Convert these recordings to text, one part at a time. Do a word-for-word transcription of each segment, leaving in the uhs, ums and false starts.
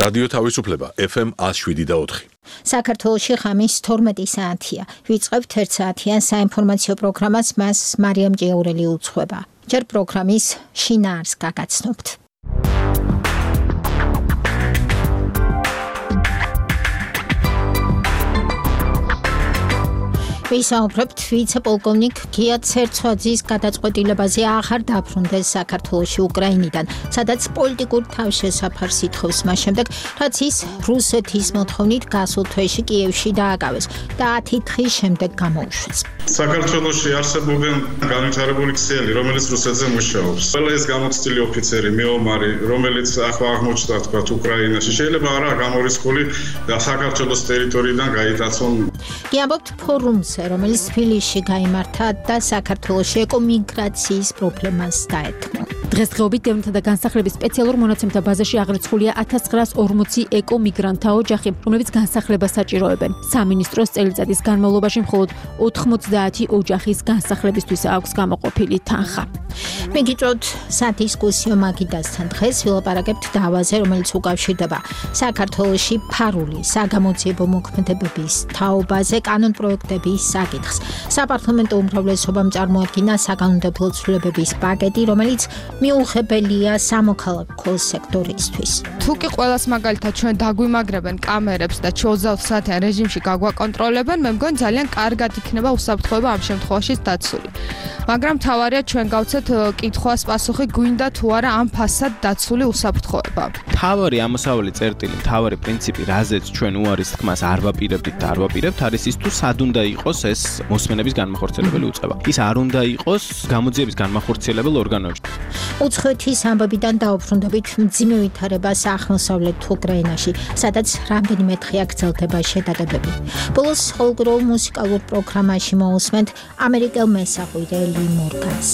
რადიო თავისუფლება ეფ ემ ათს შვიდი და ოთხი. საქართველოში ღამის თორმეტი საათია. ვიწყებთ ერთ საათიან საინფორმაციო პროგრამას, მას მარიამ ჭიაურელი უძღვება. ჯერ პროგრამის შინაარს გაგაცნობთ. ვისაუბრებთ ვიცე-პოლკოვნიკ გია ცერცვაძის გადაწყვეტილებაზე აღარ დაბრუნდეს საქართველოში უკრაინიდან, სადაც პოლიტიკურ თავშესაფარს ითხოვს მას შემდეგ, რაც ის რუსეთის მოთხოვნით გასულ თვეში კიევში დააკავეს და ათი დღის შემდეგ გამოუშვეს. საქართველოში არსებობენ განვითარებული ქსელი, რომელიც რუსეთზე მუშაობს. ყველა ეს გამოცდილი ოფიცერი, მეომარი, რომელიც ახლა აღმოჩნდა თქვა უკრაინაში, შეიძლება არა გამორიცხული და საქართველოს ტერიტორიიდან გაიტაცონ. გიამბობთ ფორუმს, რომელიც თბილისში გაიმართა და საქართველოში ეკომიგრაციის პრობლემას დაეთმო. დღესდღეობით დევნილთა და განსახლების სპეციალურ მონაცემთა ბაზაში აღრიცხულია ათას ცხრაას ორმოცი ეკომიგრანტთა ოჯახი, რომლებიც განსახლებას საჭიროებენ. სამინისტროს წელიწადის განმავლობაში მხოლოდ ოთხმოცდაათი ოჯახის განსახლებისთვის აქვს გამოყოფილი თანხა. მიგიწევთ სადისკუსიო მაგიდასთან. დღეს ვილაპარაკებთ დავაზე, რომელიც უკავშირდება საქართველოში ფარული საგამოძიებო მოქმედებების თაობაზე კანონპროექტების საკითხს. საპარლამენტო უმრავლესობამ წარმოადგინა საკანონმდებლო ცვლილებების პაკეტი, რომელიც მიუღებელია სამოქალაქო სექტორისთვის. თუ კი ყველას მაგალითად ჩვენ დაგვიმაგრებენ კამერებს და ოცდაოთხ საათიან რეჟიმში გაგვაკონტროლებენ, მე მგონი ძალიან კარგად იქნება უსაფრთხოება ამ შემთხვევაში დაცული. მაგრამ მთავარია ჩვენ გავცეთ კითხვას პასუხი, გვინდა თუ არა ამ ფასად დაცული უსაფრთხოება. მთავარი ამოსავალი წერტილი, მთავარი პრინციპი, რაზეც ჩვენ უარის თქმას არ ვაპირებდით და არ ვაპირებთ, არის ის თუ სად უნდა იყოს ეს მოსმენების განმახორციელებელი უწყება. ის არ უნდა იყოს გამოძიების განმახორციელებელ ორგანოებში. უცხოეთის ამბებიდან დაუბრუნდებით მძიმე ვითარებას აღმოსავლეთ უკრაინაში, სადაც რამდენიმე დღე გრძელდება შეტაკებები. ბოლოს ყოველდღიურ მუსიკალურ პროგრამაში მოусმენთ ამერიკელ მესახვიდე ელი მორგანს.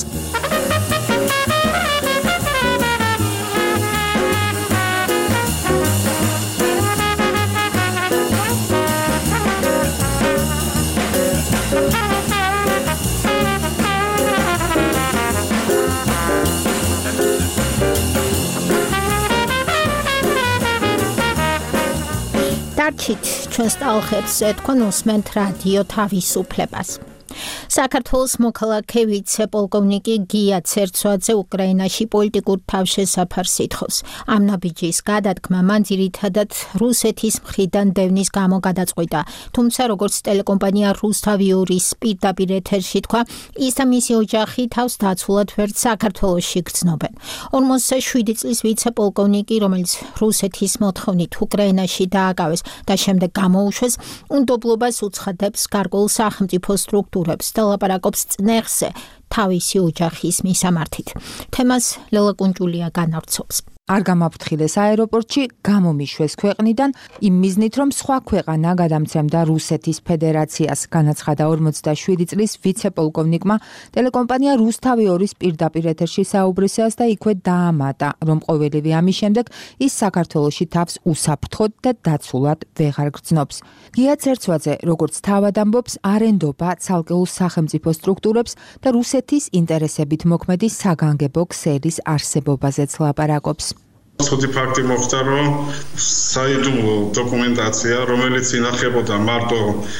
დარჩით ჩვენს ტალღებს, თქვენ უსმენთ რადიო თავისუფლებას. საქართველოს მოქალაქე ვიცე-პოლკოვნიკი გია ცერცვაძე უკრაინაში პოლიტიკურ თავშესაფარს ითხოვს. ამ ნაბიჯის გადადგმა მან ძირითადად რუსეთის მხრიდან დევნის გამო გადაწყვიტა. თუმცა როგორც ტელეკომპანია რუსთავიურის პირდაპირ ეთერში თქვა, ის და მისი ოჯახი თავს დაცულად ვერც საქართველოში გრძნობენ. ორმოცდაშვიდი წლის ვიცე-პოლკოვნიკი, რომელიც რუსეთის მოთხოვნით უკრაინაში დააკავეს და შემდეგ გამოუშვეს, უნდობლობას უცხადებს გარკვეულ სახელმწიფო სტრუქტურებს და ლაპარაკობს წნეხზე თავისი ოჯახის მისამართით. თემას ლელა კუნჭულია განავრცობს. არ გამაფრთხილეს აეროპორტში, გამომიშვეს ქვეყნიდან იმ მიზნით, რომ სხვა ქვეყანა გადამცემდა რუსეთის ფედერაციას, განაცხადა ორმოცდაშვიდი წლის ვიცე-პოლკოვნიკმა ტელეკომპანია რუსთავიურის პირდაპირ ეთერში საუბრისას და იქვე დაამატა, რომ ყოველივე ამის შემდეგ ის საქართველოში თავს უსაფრთხოდ და დაცულად ვეღარ გრძნობს. გია ცერცვაძე, როგორც თავად ამბობს, არ ენდობა ცალკეულ სახელმწიფო სტრუქტურებს და რუსეთის ინტერესებით მოქმედი საგანგებო ქსელის არსებობაზეც ლაპარაკობს. ცუდი ფაქტი მოხდა, რომ საიდუმლო დოკუმენტაცია, რომელიც ინახებოდა მარტო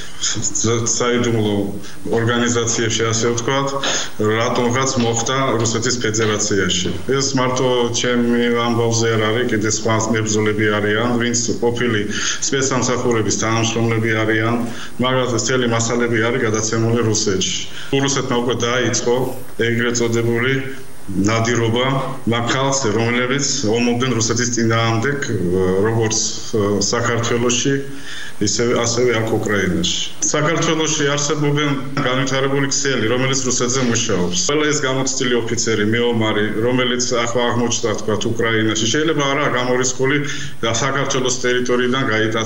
საიდუმლო ორგანიზაციებში, ასე ვთქვათ, რატომღაც მოხდა რუსეთის ფედერაციაში. ეს მარტო ჩემი ამბავზე არ არის, კიდე სხვა მებრძოლები არიან, ვინც ყოფილი სპეცსამსახურების თანამშრომლები არიან, მაგრამ ეს წელი მასალები არის გადაცემული რუსეთში. რუსეთმა უკვე დაიწყო ეგრეთ წოდებული ნადირობა მაგალს, რომლებიც ომობდნენ რუსეთის წინააღმდეგ, როგორც საქართველოში, ისე ასევე აქ უკრაინაში. საქართველოში არსებობენ განვითარებული ქსელი, რომელიც რუსეთზე მუშაობს. ყველა ეს გამოცდილი ოფიცერი, მეომარი, რომელიც ახლა აღმოჩნდა თქვა უკრაინაში, შეიძლება არა გამორიცხული და საქართველოს ტერიტორიიდან გაიტაცონ.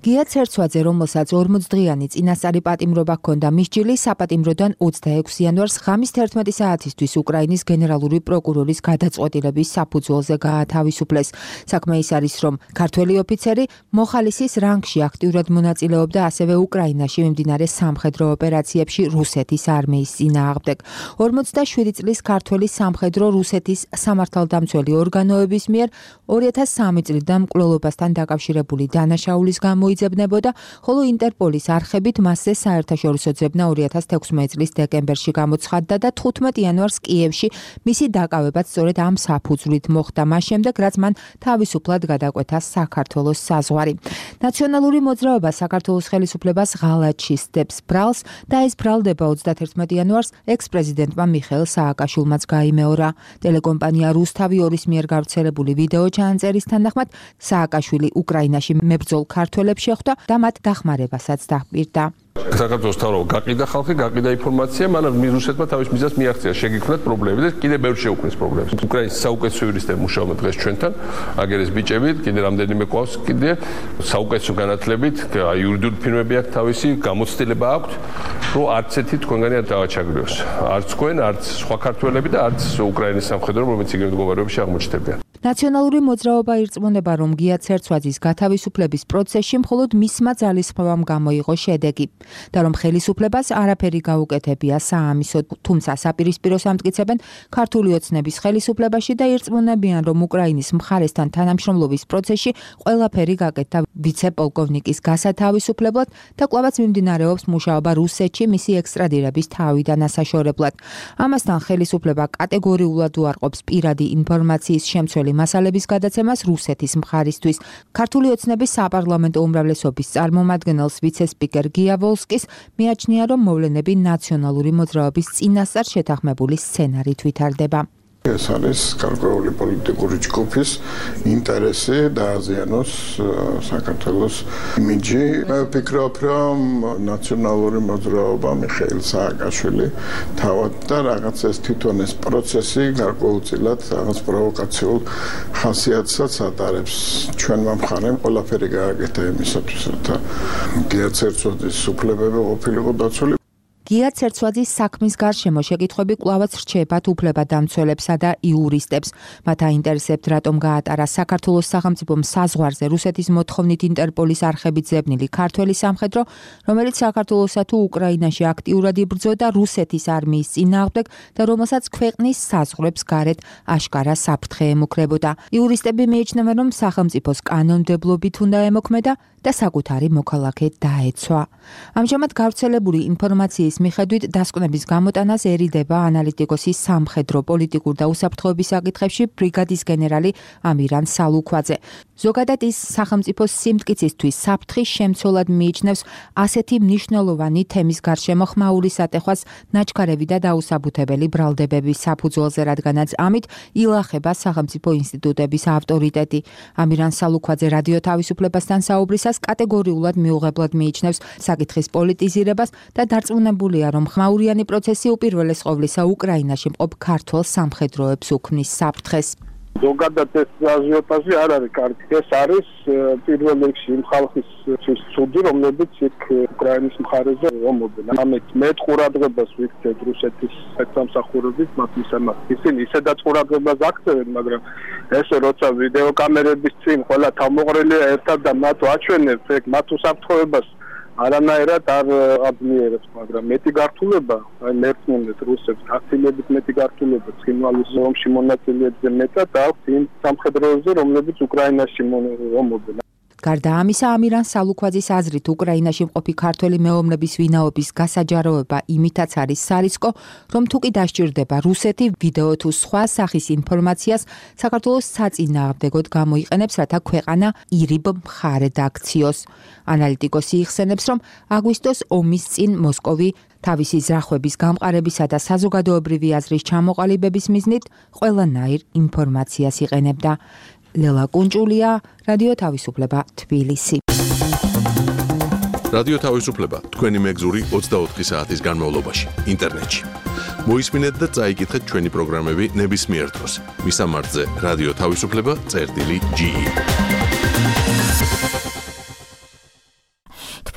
გია ცერცვაძე, რომელსაც ორმოცდღიანი წინასწარი პატიმრობა ჰქონდა, მის ჭილი საპატიმროდან ოცდაექვსი იანვარს ღამის თერთმეტი საათისთვის უკრაინის გენერალური პროკურორის გადაწყვეტილების საფუძველზე გაათავისუფლეს. საქმე ის არის, რომ ქართველი ოფიცერი მოხალისის რანგში აქტიურად მონაწილეობდა ასევე უკრაინაში მიმდინარე სამხედრო ოპერაციებში რუსეთის არმიის წინააღმდეგ. ორმოცდაშვიდი წლის ქართველი სამხედრო რუსეთის სამართალდამცველი ორგანოების მიერ ორი ათას სამი წლიდან მკვლელობასთან დაკავშირებული დანაშაულის გამოიძებნებოდა, ხოლო ინტერპოლის არხებით მასზე საერთაშორისო ძებნა ორი ათას თექვსმეტი წლის დეკემბერში გამოცხადდა და თხუთმეტი იანვარს კიევში მისი დაკავებაც სწორედ ამ საფუძვლით მოხდა, მას შემდეგ, რაც მან თავისუფლად გადაკვეთა საქართველოს საზღვარი. ნაციონალური მოძრაობა საქართველოს ხელისუფლებას ღალატში სდებს ბრალს და ეს ბრალდება ოცდათერთმეტი იანვარს ექს-პრეზიდენტმა მიხეილ სააკაშვილმაც გაიმეორა. ტელეკომპანია რუსთავი ორის მიერ გავრცელებული ვიდეო ჩანაწერის თანახმად სააკაშვილი უკრაინაში მებრძოლ ქართველებს შეხვდა და მათ დახმარებასაც დაჰპირდა. საქართველოს თავრობა გაყიდა ხალხი, გაყიდა ინფორმაცია, მანამ რუსეთმა თავის მიზანს მიაღწია, შეგიქმნათ პრობლემები და კიდე ბევრი შეუქმნის პრობლემებს. უკრაინის საუკეთესო იურისტები მუშაობენ დღეს ჩვენთან, აგერის ბიჭები, კიდე რამდენიმე ყავს, კიდე საუკეთესო განათლებით, იურიდიული ფირმები აქვს თავისი, გამოცდილება აქვს, რომ არც ერთი თქვენგანი არ დავაჩაგრიოს. არც თქვენ, არც სხვა ქართველები და არც უკრაინის სამხედრო, რომელიც იგივე მდგომარეობაში აღმოჩნდებიან. ნაციონალური მოძრაობა ირწმუნება, რომ გია ცერცვაძის გათავისუფლების პროცესში მხოლოდ მისმა ძალისხმევამ გამოიღო შედეგი და რომ ხელისუფლებას არაფერი გაუკეთებია საამისო, თუმცა საპირისპირო ამტკიცებენ ქართული ოცნების ხელისუფლებაში და ირწმუნებიან, რომ უკრაინის მხარესთან თანამშრომლობის პროცესში ყველაფერი გაკეთდა ვიცე-პოლკოვნიკის გასათავისუფლებლად და კვლავაც მიმდინარეობს მუშაობა რუსეთში მისი ექსტრადირების თავიდან ასაშორებლად. ამასთან ხელისუფლება კატეგორიულად უარყოფს პირადი ინფორმაციის შემცველი მასალების გადაცემას რუსეთის მხარისთვის. ქართული ოცნების საპარლამენტო უმრავლესობის წარმომადგენელს ვიცე-სპიკერ გია ვოლსკის მიაჩნია, რომ მოვლენები ნაციონალური მოძრაობის წინასწარ შეთანხმებული სცენარით ვითარდება. ეს არის გარკვეული პოლიტიკური ჯგუფის ინტერესი დააზიანოს საქართველოს იმიჯი. მე ვფიქრობ, რომ ნაციონალური მოძრაობა მიხეილ სააკაშვილი თავად და რაღაც ეს თვითონ ეს პროცესი გარკვეულწილად რაღაც პროვოკაციულ ხასიათსაც ატარებს. ჩვენმა მხარემ ყველაფერი გააკეთა იმისათვის, რათა გია ცერცვაძის უფლებები ყოფილიყო დაცული. გია ცერცვაძის საქმის გარშემო შეკითხვები კვლავაც რჩებათ უფლებადამცველებსა და იურისტებს. მათ აინტერესებთ, რატომ გაატარა საქართველოს სახელმწიფომ საზღვარზე რუსეთის მოთხოვნით ინტერპოლის არხებით ზებნილი ქართველი სამხედრო, რომელიც საქართველოსა თუ უკრაინაში აქტიურად იბრძოდა რუსეთის არმიის წინააღმდეგ და რომელსაც ქვეყნის საზღვრებს გარეთ აშკარა საფრთხე ემუქრებოდა. იურისტები მიიჩნევენ, რომ სახელმწიფოს კანონმდებლობით უნდა ემოქმედა და საკუთარი მოქალაქე დაეცვა. ამჟამად გავრცელებული ინფორმაციის მიხედვით დასკვნების გამოტანასერიდება ანალიტიკოსის სამხედრო, პოლიტიკურ და უსაფრთხოების საკითხებში ბრიგადის გენერალი ამირან სალუქვაძე. ზოგადად ის სახელმწიფოს სიმტკიცისთვის საფრთხის შემცველად მიიჩნევს ასეთი მნიშვნელოვანი თემის გარშემო ხმაური სატეხვას ნაჩქარევი და დაუსაბუთებელი ბრალდებების საფუძველზე, რადგანაც ამით ილახება სახელმწიფო ინსტიტუტების ავტორიტეტი. ამირან სალუქვაძე რადიო თავისუფლებასთან საუბრისას კატეგორიულად მიუღებლად მიიჩნევს საკითხის პოლიტიზირებას და დარწმუნებულია, რომ ხმაურიანი პროცესი უპირველეს ყოვლისა უკრაინაში მყოფ ქართველ სამხედროებს უქმნის საფრთხეს. ზოგადად ეს აზიოტაჟი არ არის კარგი. ეს არის პირველ რიგში იმ ხალხის ცუდი, რომლებიც იქ უკრაინის მხარეზე ომობენ. ამით მეტ ყურადღებას ვიქცევთ რუსეთის საცამსახურებით მათ მისამართი. ისინი ისედაც ყურადღებას აქცევენ, მაგრამ ესე როცა ვიდეო კამერების წინ ყველა თავმოყრილია ერთად და მათ ვაჩვენებთ, ეგ მათ უსაფრთხოებას არანაირად არ აბნიერებს, მაგრამ მეტი გართულება, აი მერწმუნეთ რუსებს, აქტიებით მეტი გართულება ცხინვალის ომში მონაწილეებზე მეტად აქვს იმ სამხედროებზე, რომლებიც უკრაინაში ომობენ. გარდა ამისა, ამირან სალუქვაძის აზრით, უკრაინაში მყოფი ქართველი მეომრების ვინაობის გასაჯაროება იმითაც არის სარისკო, რომ თუ კი დასჭირდება რუსეთი ვიდეო თუ სხვა სახის ინფორმაციას საქართველოს საწინააღმდეგოდ გამოიყენებს, რათა ქვეყანა ირიბ მხარედ აქციოს. ანალიტიკოსი იხსენებს, რომ აგვისტოს ომის წინ მოსკოვი თავისი ზრახვების გამყარებისა და საზოგადოებრივი აზრის ჩამოყალიბების მიზნით ყველანაირ ინფორმაციას იყენებდა. ლელა კუნჭულია, რადიო თავისუფლება, თბილისი. რადიო თავისუფლება თქვენი მეგზური ოცდაოთხი საათის განმავლობაში ინტერნეტში. მოისმინეთ და წაიკითხეთ ჩვენი პროგრამები ნებისმიერ დროს. მისამართზე რადიო თავისუფლება წერტილი ჯი ი.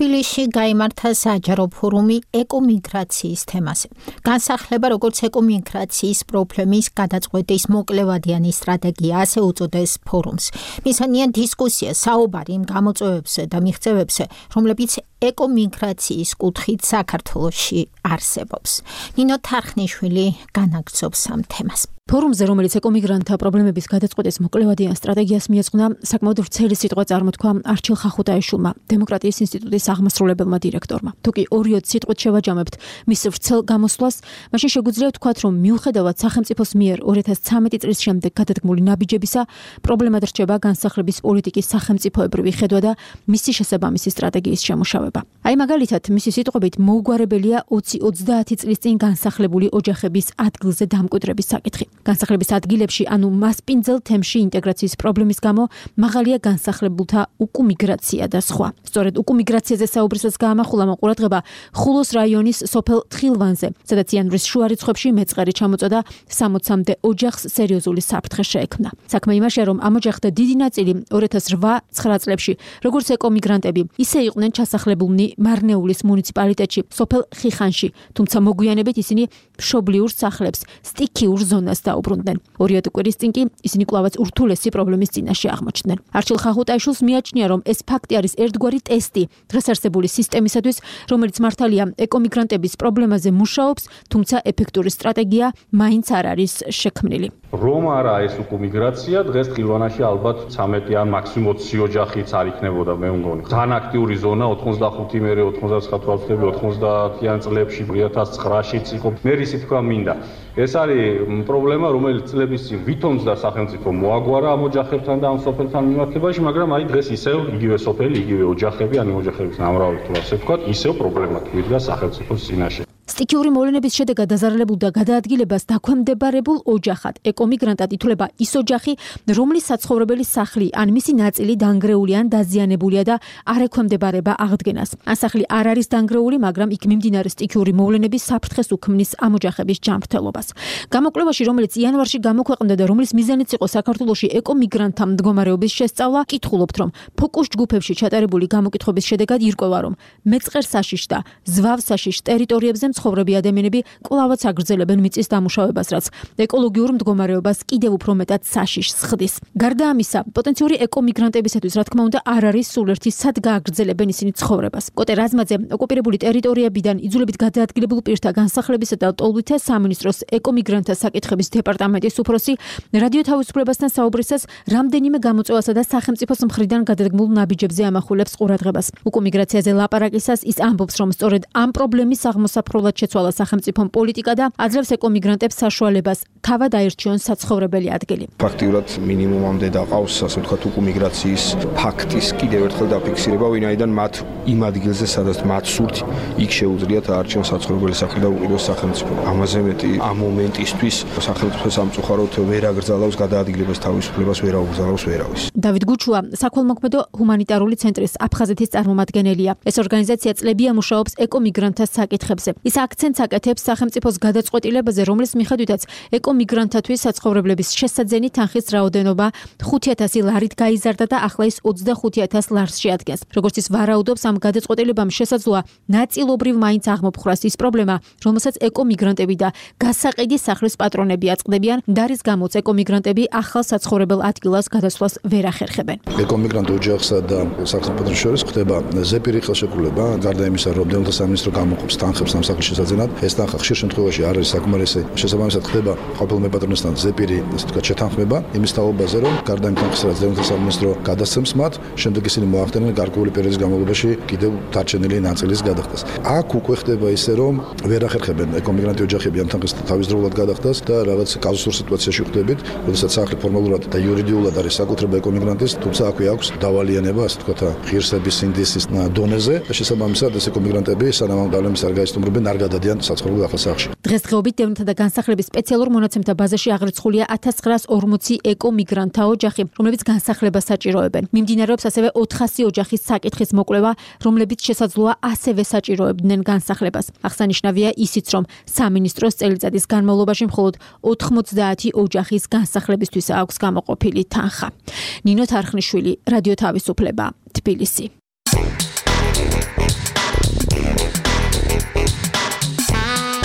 თბილისში გაიმართა საჯარო ფორუმი ეკომიგრაციის თემაზე. განსახლება როგორც ეკომიგრაციის პრობლემის გადაწყვეტის მოკლევადიანი სტრატეგია, ასე უწოდეს ფორუმს. მისანია დისკუსია საუბარი იმ გამოწვევებზე და მიღწევებზე, რომლებიც ეკომიგრაციის კუთხით საქართველოში არსებობს. ნინო თარხნიშვილი განაგრძობს ამ თემას. ფორუმზე, რომელიც ეკომიგრანტთა პრობლემების გადაწყვეტის მოკლევადიან სტრატეგიას მიეძღვნა, საკმაოდ ვრცელი სიტყვა წარმოთქვა არჩილ ხახუტაიშვილმა, დემოკრატიის ინსტიტუტის აღმასრულებელმა დირექტორმა. თუკი ორიოდ სიტყვით შევაჯამებთ მის ვრცელ გამოსვლას, მაშინ შეგვიძლია ვთქვათ, რომ მიუხედავად სახელმწიფოს მიერ ორი ათას ცხრამეტი წლის შემდეგ გადადგმული ნაბიჯებისა, პრობლემად რჩება განსახლების პოლიტიკის სახელმწიფოებრივი ხედვა და მისი შესაბამისი სტრატეგიის შემუშავება. აი მაგალითად, მისი სიტყვებით მოუგვარებელია ოცი ოცდაათი წლის წინ განსახლებული ოჯახების ადგილზე დამკვიდრების საკითხი. განსახლების ადგილებში, ანუ მასპინძელ თემში ინტეგრაციის პრობლემის გამო მაღალია განსახლებულთა უკუმიგრაცია და სხვა. სწორედ უკუმიგრაციაზე საუბრისას გაამახვილა ყურადღება ხულოს რაიონის სოფელ თხილვანზე, სადაც იანვრის შუა რიცხვებში მეწყერი ჩამოწოდა სამოცამდე ოჯახს სერიოზული საფრთხე შეექმნა. საქმე იმაშია, რომ ამ ოჯახთა დიდი ნაწილი ორი ათას რვა ცხრა წლებში, როგორც ეკომიგრანტები, ისე იყვნენ ჩასახლებულნი მარნეულის მუნიციპალიტეტში, სოფელ ხიხანში, თუმცა მოგვიანებით ისინი მშობლიურ სახლებს, სტიქიურ ზონას დაუბრუნდნენ. ორიოდე კვირის წინ კი ისინი კვლავაც ურთულესი პრობლემის წინაშე აღმოჩნდნენ. არჩილ ხახუტაიშვილს მიაჩნია, რომ ეს ფაქტი არის ერთგვარი ტესტი დღეს არსებული სისტემისათვის, რომელიც მართალია ეკომიგრანტების პრობლემაზე მუშაობს, თუმცა ეფექტური სტრატეგია მაინც არ არის შექმნილი. რომ არა ეს უკუმიგრაცია, დღეს ხილვანაში ალბათ ცამეტი ან მაქსიმუმ ოცი ოჯახიც არ იქნებოდა, მე მგონი. ძალიან აქტიური ზონა ოცდახუთი მერე ოცდაათი თვალწლები ოცდაათიან წლებში ორი ათას ცხრაშიც იყო. მე ისე თქვა მინდა. ეს არის პრობლემა, რომელიც წლების წინ ვითომს და სახელმწიფო მოაგვარა ამ ოჯახებთან და ამ სოფელთან მიმართებაში, მაგრამ აი დღეს ისევ იგივე სოფელი, იგივე ოჯახები, ან ოჯახების ნამრავალი თუ ასე ვთქვათ, ისევ პრობლემა თვითონ სახელმწიფოს წინაშე. სტიქიური მოვლენების შედეგად დაზარალებულ და გადაადგილებას დაქვემდებარებულ ოჯახად ეკომიგრანტად ითვლება ის ოჯახი, რომლის საცხოვრებელი სახლი ან მისი ნაწილი დანგრეული ან დაზიანებულია და არ ექვემდებარება აღდგენას. ან სახლი არ არის დანგრეული, მაგრამ იქ მიმდინარე სტიქიური მოვლენების საფრთხეს უქმნის ამ ოჯახების ჯანმრთელობას. გამოკვლევაში, რომელიც იანვარში გამოქვეყნდა და რომლის მიზანიც იყო საქართველოში ეკომიგრანტთა მდგომარეობის შესწავლა, კითხულობთ, რომ ფოკუს ჯგუფებში ჩატარებული გამოკითხების შედეგად ირკვევა, რომ მეწყერ საშიშ და ზვავ საშიშ ტერიტორიებზე მცხოვრები ადამიანები კვლავაც აგრძელებენ მიწის დამუშავებას, რაც ეკოლოგიურ მდგომარეობას კიდევ უფრო მეტად საშიშს ხდის. გარდა ამისა, პოტენციური ეკომიგრანტებისათვის, რა თქმა უნდა, არ არის სულ ერთი სად გააგრძელებენ ისინი ცხოვრებას. კოტე რაზმაძე, ოკუპირებული ტერიტორიებიდან იძულებით გადაადგილებულ პირთა განსახლებისა და ტოლვითე სამინისტროს ეკომიგრანტთა საკითხების დეპარტამენტის უფროსი, რადიო თავისუფლებასთან საუბრისას რამდენიმე გამოწვევასა და სახელმწიფოს მხრიდან გადადგმულ ნაბიჯებზე ამახვილებს ყურადღებას. უკუმიგრაციაზე ლაპარაკისას ის ამბობს, რომ სწორედ ამ პრობლემის აღმოსაფრ შეცვალა სახელმწიფო პოლიტიკა და აძლევს ეკომიგრანტებს საშუალებას თავად აირჩიონ საცხოვრებელი ადგილი. ფაქტიურად მინიმუმამდე დაყავს, ასე ვთქვათ, უკუმიგრაციის ფაქტის კიდევ ერთხელ დაფიქსირება, ვინაიდან მათ იმ ადგილზე, სადაც მათ სურთ, იქ შეუძლიათ აარჩიონ საცხოვრებელი სახლი და უყიდოს სახელმწიფო. ამაზე მეტი ამ მომენტისთვის სახელმწიფო სამწუხაროდ ვერ აგრძელავს გადაადგილებას თავისუფლებას, ვერ აუგზავნოს ვერავის. დავით გუჩუა, საქველმოქმედო ჰუმანიტარული ცენტრის აფხაზეთის წარმომადგენელია. ეს ორგანიზაცია წლებია მუშაობს ეკომიგრანტთა საკითხებზე. ის აქცენტს აკეთებს სახელმწიფოს გადაწყვეტილებაზე, რომლის მიხედვითაც ეკომიგრანტთათვის საცხოვრებლების შესაძენი თანხის რაოდენობა ხუთი ათასი ლარით გაიზარდა და ახლა ის ოცდახუთი ათას ლარს შეადგენს. როგორც ის ვარაუდობს, ამ გადაწყვეტილებამ შესაძლოა ნაწილობრივ მაინც აღმოფხვრას ის პრობლემა, რომელსაც ეკომიგრანტები და გასაყიდი სახლის პატრონები აწყდებიან, და რის გამოც ეკომიგრანტები ახალ საცხოვრებელ ადგილას გადასვლას ვერ ახერხებენ. ეკომიგრანტ ოჯახსა და სახელმწიფოს შორის ხდება ზეპირი ხელშეკრულება, გარდა იმისა, რომ დევნილთა სამინისტრო გამოყოფს თანხებს ამ სახლის შესაძენად, ეს თანხა ხშირ შემთხვევაში არ არის საკმარისი. შესაბამისად ხდება ყოფილ მეპატრონესთან ზეპირი, ასე ვთქვათ, შეთანხმება იმის თაობაზე, რომ გარდა იმ თანხისა, რაც დევნილთა სამინისტრო გადასცემს მათ, შემდეგ ისინი მოახდენენ გარკვეული პერიოდის განმავლობაში კიდევ დარჩენილი ნაწილის გადახდას. აქ უკვე ხდება ისე, რომ ვერ ახერხებენ ეკომიგრანტი ოჯახები ამ თანხის თავისდროულად გადახდას და რაღაც კაზუსურ სიტუაციაში ხდებით, როდესაც სახლი ფორმალურად და იურიდიულად არის საკუთრება ეკომიგრანტის, თუმცა აქვე აქვს დავალიანება, ასე ვთქვათ, ღირსების ინდისის დონეზე და შესაბამისად ეს ეკომიგრანტები სანამ ამ დავლების არ გაიცნობენ, არ გადადიან საცხოვრებელ ახალ სახლში. დღესდღეობით დევნილთა და განსახლების სპეციალურ მონაცემთა ბაზაში აღრიცხულია ათას ცხრაას ორმოცი ეკომიგრანტთა ოჯახი, რომლებიც განსახლებას საჭიროებენ. მიმდინარეობს ასევე ოთხასი ოჯახის საკითხის მოკვლევა, რომლებიც შესაძლოა ასევე საჭიროებდნენ განსახლებას. აღსანიშნავია ისიც, რომ სამინისტროს წელიწადის განმავლობაში მხოლოდ ოთხმოცდაათი ოჯახის განსახლებისთვის აქვს გამოყოფილი თანხა. ნინო თარხნიშვილი, რადიო თავისუფლება, თბილისი.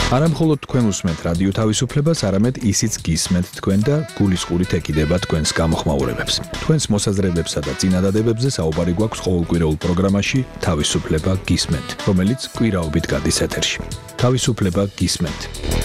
არა მხოლოდ თქვენ უსმენთ რადიო თავისუფლებას, არამედ ისიც გისმენთ თქვენ და გულისყურით ეკიდება თქვენს გამოხმაურებებს. თქვენს მოსაზრებებსა და წინადადებებზე საუბარი გვაქვს ყოველკვირეულ პროგრამაში თავისუფლება გისმენთ, რომელიც კვირაობით გადის ეთერში. თავისუფლება გისმენთ.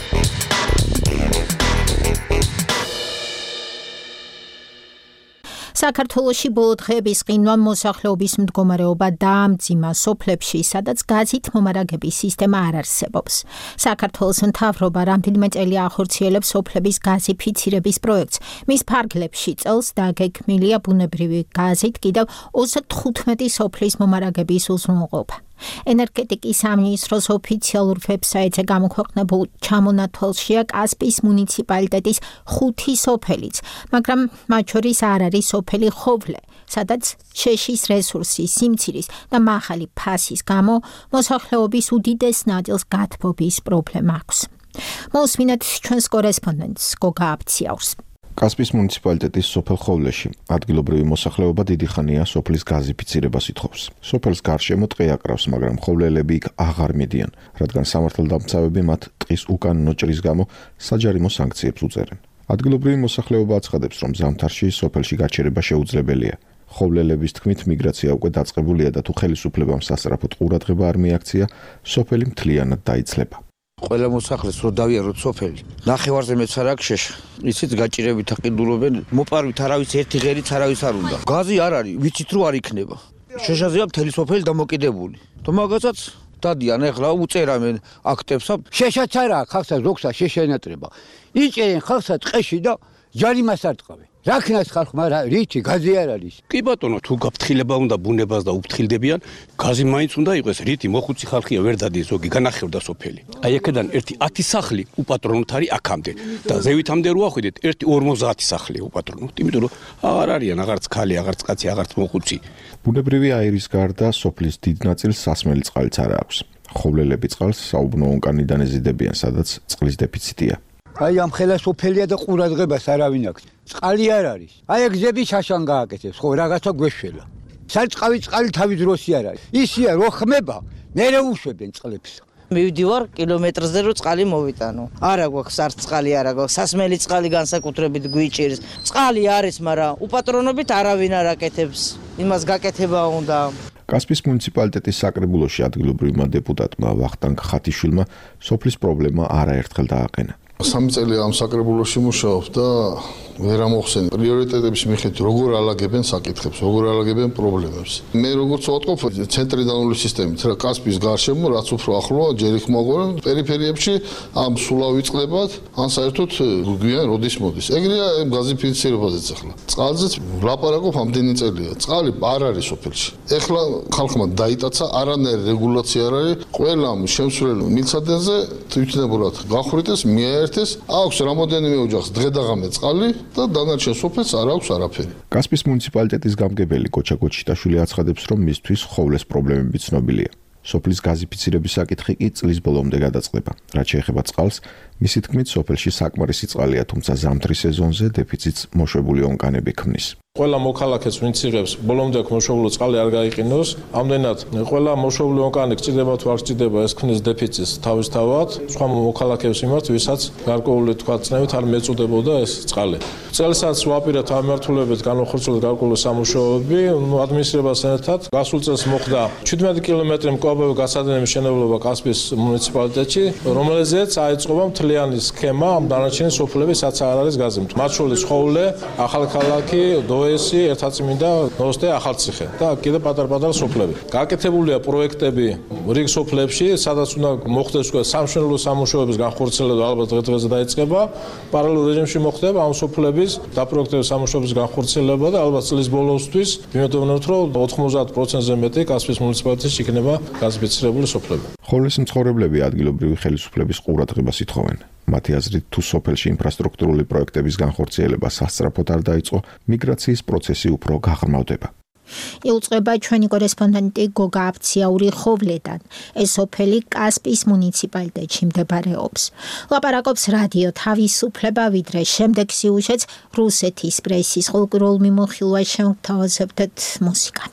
საქართველოში ბოლო დღეების ყინვამ მოსახლეობის მდგომარეობა დაამძიმა სოფლებში, სადაც გაზით მომარაგების სისტემა არ არსებობს. საქართველოს მთავრობა რამდენიმე წელი ახორციელებს სოფლების გაზიფიცირების პროექტს. მის ფარგლებში წელს დაგეგმილია ბუნებრივი გაზით კიდევ ოცდათხუთმეტი სოფლის მომარაგების უზრუნველყოფა. ენერგეტიკის სამინისტროს ოფიციალურ ვებსაიტზე გამოქვეყნებულ ჩამონათვალშია კასპიის მუნიციპალიტეტის ხუთი სოფელიც, მაგრამ მათ შორის არ არის სოფელი ხოვლე, სადაც შეშის რესურსის, სიმცირის და მაღალი ფასის გამო მოსახლეობის უდიდეს ნაწილს გათბობის პრობლემა აქვს. მოусმინეთ ჩვენს კორესპონდენტს გოგა აბციაურს. კასპიის მუნიციპალიტეტის სოფელ ხოვლეში ადგილობრივი მოსახლეობა დიდი ხანია სოფლის გაზიფიცირებას ითხოვს. სოფელს გარშემო ტყე აკრავს, მაგრამ ხოვლელები იქ აღარ მიდიან, რადგან სამართალდამცავები მათ ტყის უკანონო ჭრის გამო საჯარიმო სანქციებს უწერენ. ადგილობრივი მოსახლეობა აცხადებს, რომ ზამთარში სოფელში გაჩერება შეუძლებელია. ხოვლელების თქმით, მიგრაცია უკვე დაწყებულია და თუ ხელისუფლებამ სასწრაფოდ ყურადღება არ მიაქცია, სოფელი მთლიანად დაიცლება. ყველა მოსახლეს რო დავიაროთ სოფელი. ნახევარზე მეც არ აქვს შეშა. იცით გაჭირებით აყიდულობენ, მოპარვით არავის ერთი ღერიც არავის არ უნდა. გაზი არ არის, ვიცით რომ არ იქნება. შეშაზეა მთელი სოფელი დამოკიდებული. თუ მაგაცაც დადიან ეხლა უწერამენ აქტებსა. შეშაც არა, ხალხსაც ზოგსა შეშა ენატრება. იჭერენ ხალხსაც ტყეში და ჯარიმას არ ტყავენ. რა ქნას ხალხმა რა რითი გაზი არ არის. კი ბატონო, თუ გაფრთხილება უნდა ბუნებას და უფრთხილდებიან, გაზი მაინც უნდა იყოს, რითი მოხუცი ხალხია ვერ დადის ზოგი განახევდა სოფელი. აი აქედან ერთი ათი სახლი უპატრონოთ არის აქამდე და ზევითამდე რო ახვიდეთ, ერთი ორმოცდაათი სახლია უპატრონოთ, იმიტომ რომ აღარ არიან აღარც ქალი, აღარც კაცი, აღარც მოხუცი. ბუნებრივი აირის გარდა სოფლის დიდ ნაწილს სასმელი წყალიც არ აქვს. ხოვლელები წყალს საუბნო ონკანიდან ეზიდებიან, სადაც წყლის დეფიციტია. აი ამ ხელა სოფელია და ყურადღებას არავინ აქვს. წყალი არ არის. აი გზები შაშან გააკეთებს, ხო რაღაცა გვეშველა. სარწყავი წყალი თავი დროსი არ არის. ისია რო ხმება, მერე უშვებენ წყლებს. მივდივარ კილომეტრზე რო წყალი მოვიტანო. არა გვაქვს არც წყალი არა გვაქვს. სასმელი წყალი განსაკუთრებით გვიჭირს. წყალი არის, მაგრამ უპატრონობით არავინ არ აკეთებს. იმას გაკეთება უნდა. კასპიის მუნიციპალიტეტის საკრებულოში ადგილობრივმა დეპუტატმა ვახტანგ ხათიშვილმა სოფლის პრობლემა არაერთხელ დააყენა. სამი წელი ამ საკრებულოში მუშაობ და ვერ ამოხსენ პრიორიტეტების მიხედვით როგორ ალაგებენ საკითხებს, როგორ ალაგებენ პრობლემებს. მე როგორც ვატყობ ცენტრალურ სისტემით, რა კასპიის გარშემო რაც უფრო ახლოა ჯერ იქ მოგვარენ პერიფერიებში ამ სულა ვიწყდებათ, ან საერთოდ გვიან როდის მოდის. ეგრეა გაზიფიცირებაზეც ახლა. წყალზეც ვლაპარაკობ ამდენი წელია. წყალი არ არის სოფელში. ეხლა ხალხმა დაიტაცა, არანაირი რეგულაცია არ არის. ყველა შემსვლელ მილსადენზე თვითნებურად გახვრიტეს, მიაერთეს, აქვს რამოდენიმე ოჯახს დღე-დაღამე წყალი და დანარჩენ სოფელს არ აქვს არაფერი. კასპიის მუნიციპალიტეტის გამგებელი კოჩა გოჩიტაშვილი აცხადებს, რომ მისთვის ხოვლეს პრობლემები ცნობილია. სოფლის გაზიფიცირების საკითხი კი წლის ბოლომდე გადაწყდება. რაც შეეხება წყალს, მისი თქმით, სოფელში საკმარისი წყალია, თუმცა ზამთრის სეზონზე დეფიციტს მოშვებული ონკანები ქმნის. ყველა მოქალაქეს ვინც იღებს ბოლომდე მოშობილო წყალი არ გაიყინოს. ამდენად ყველა მოშობილი ონკანი გჭირდება თუ არ გჭირდება, ეს ქმნის დეფიციტს თავისთავად. სხვა მოქალაქეებს მიმართ, ვისაც გარკვეული თქვა წნევით არ მეწოდებოდა ეს წყალი. წელსაც ვაპირებთ ამ მმართველობით განხორციელოთ გარკვეული სამუშაოები, ნუ ადმინისტრაციასთან ერთად. გასულ წელს მოხდა შვიდმეტი კილომეტრი მკლავებრივი გასადენების მშენებლობა კასპიის მუნიციპალიტეტში, რომელზეც აიწყობა მთლიანი სქემა ამ დანარჩენი სოფლების, სადაც არ არის გაზი. მათ შორის ხოვლე, ახალქალაქი, ესი ერთაწმინდა ნოსტე ახალციხე და კიდე პატარ-პატარა სოფლები. გაკეთებულია პროექტები რიგ სოფლებში, სადაც უნდა მოხდეს უკვე სამშენებლო სამუშაოების განხორციელება, ალბათ დღე-დღეზე დაიწყება. პარალელურ რეჟიმში მოხდება ამ სოფლების დაპროექტების სამუშაოების განხორციელება და ალბათ წლის ბოლოსთვის ვიმედოვნებთ, რომ ოთხმოცდაათ პროცენტზე მეტი კასპიის მუნიციპალიტეტში იქნება გაზიფიცირებული სოფლები. ხოვლის მცხოვრებლები ადგილობრივი ხელისუფლების ყურადღებას ითხოვენ. მათი აზრით, თუ სოფელში ინფრასტრუქტურული პროექტების განხორციელება სასწრაფოდ არ დაიწყო, მიგრაციის პროცესი უფრო გაღრმავდება. იუწყება ჩვენი კორესპონდენტი გოგა აბციაური ხოვლედან. ეს სოფელი კასპიის მუნიციპალიტეტში მდებარეობს. ლაპარაკობს რადიო თავისუფლება, ვიდრე შემდეგ სიუჟეტს რუსეთის პრესის ყოველკვირეულ მიმოხილვას შევთავაზებთ მუსიკა.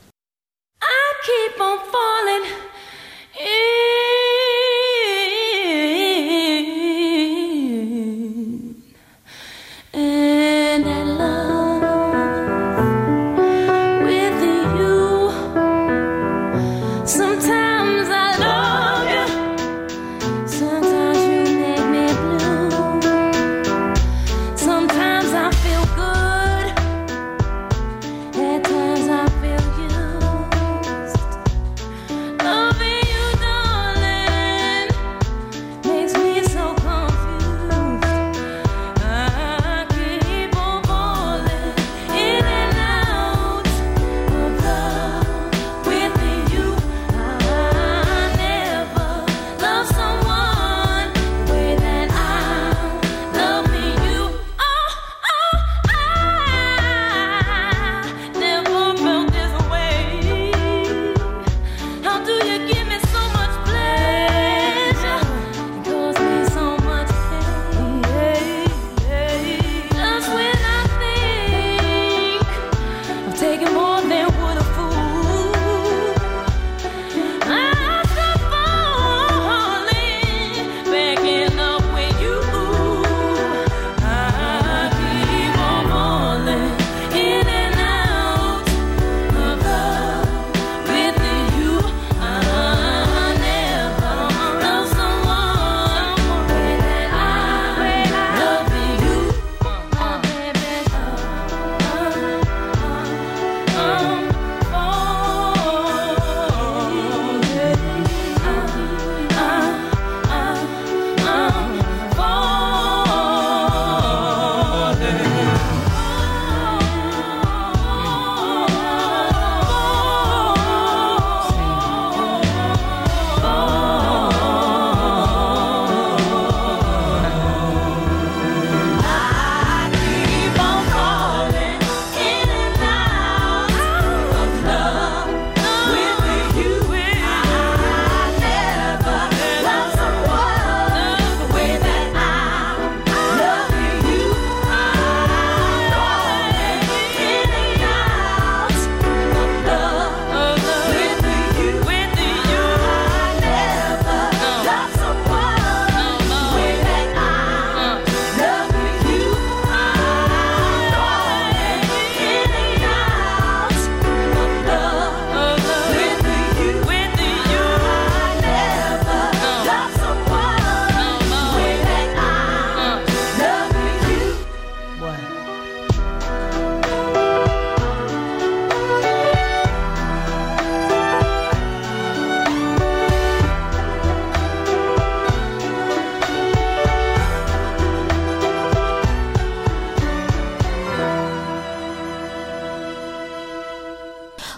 I keep on falling in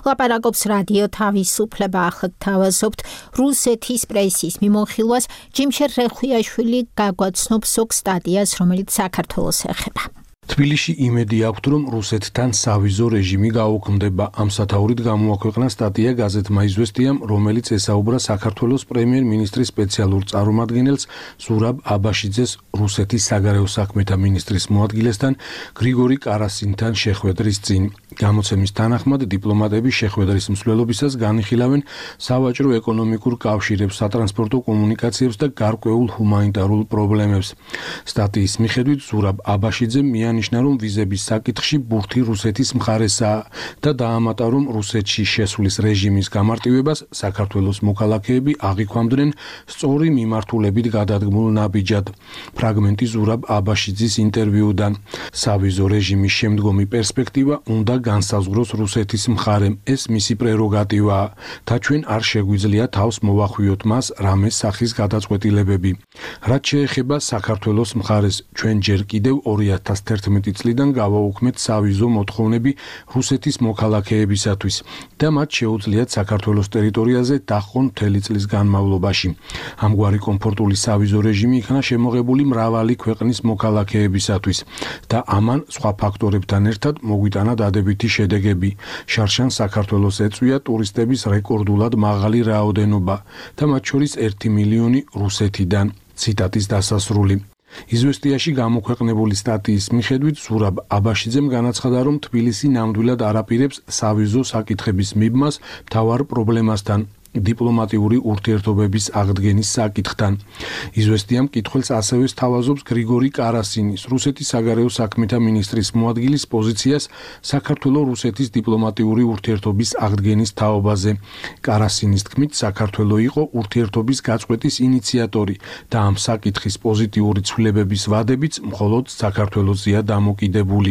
ლაპარაკობს რადიო თავისუფლება ახლად თავაზობთ რუსეთის პრესის მიმოხილვას ჯიმშერ რეხვიაშვილი გაგვაცნობს ზოგ სტატიას რომელიც საქართველოს ეხება თბილისში იმედი აქვთ, რომ რუსეთთან სავიზო რეჟიმი გაუქმდება. ამ სათაურით გამოაქვეყნა სტატია გაზეთმა იზვესტიამ, რომელიც ესაუბრა საქართველოს პრემიერ-მინისტრის სპეციალურ წარმომადგენელს ზურაბ აბაშიძეს რუსეთის საგარეო საქმეთა მინისტრის მოადგილესთან გრიგორი კარასინთან შეხვედრის წინ. გამოცემის თანახმად დიპლომატები შეხვედრის მსვლელობისას განიხილავენ სავაჭრო ეკონომიკურ კავშირებს, სატრანსპორტო კომუნიკაციებს და გარკვეულ ჰუმანიტარულ პრობლემებს. სტატიის მიხედვით ზურაბ აბაშიძე მიანიშნა, რომ ვიზების საკითხში ბურთი რუსეთის მხარესაა და დაამატა, რომ რუსეთში შესვლის რეჟიმის გამარტივებას საქართველოს მოქალაქეები აღიქვამდნენ სწორი მიმართულებით გადადგმულ ნაბიჯად. ფრაგმენტი ზურაბ აბაშიძის ინტერვიუდან. სავიზო რეჟიმის შემდგომი პერსპექტივა უნდა განსაზღვროს რუსეთის მხარემ. ეს მისი პრეროგატივაა და ჩვენ არ შეგვიძლია თავს მოვახვიოთ მას რამე სახის გადაწყვეტილებები. რაც შეეხება საქართველოს მხარეს, ჩვენ ჯერ კიდევ ორი ათას თერთმეტი წლიდან გავაუქმეთ სავიზო მოთხოვნები რუსეთის მოქალაქეებისათვის და მათ შეუძლიათ საქართველოს ტერიტორიაზე დაჰყონ მთელი წლის განმავლობაში. ამგვარი კომფორტული სავიზო რეჟიმი იქნა შემოღებული მრავალი ქვეყნის მოქალაქეებისათვის და ამან სხვა ფაქტორებთან ერთად მოგვიტანა დადებითი შედეგები. შარშან საქართველოს ეწვია ტურისტების რეკორდულად მაღალი რაოდენობა და მათ შორის ერთი მილიონი რუსეთიდან. ციტატის დასასრული. იზვესტიაში გამოქვეყნებული სტატიის მიხედვით ზურაბ აბაშიძემ განაცხადა, რომ თბილისი ნამდვილად არ აპირებს სავიზო საკითხების მიბმას მთავარ პრობლემასთან. დიპლომატიური ურთიერთობების აღდგენის საკითხთან. იზვესტიამ კითხვებს ასევე სთავაზობს გრიგორი კარასინის, რუსეთის საგარეო საქმეთა მინისტრის მოადგილის პოზიციას საქართველო-რუსეთის დიპლომატიური ურთიერთობის აღდგენის თაობაზე. კარასინის თქმით, საქართველო იყო ურთიერთობის გაწყვეტის ინიციატორი და ამ საკითხის პოზიტიური ცვლილებების ვადებიც მხოლოდ საქართველოსია დამოკიდებული.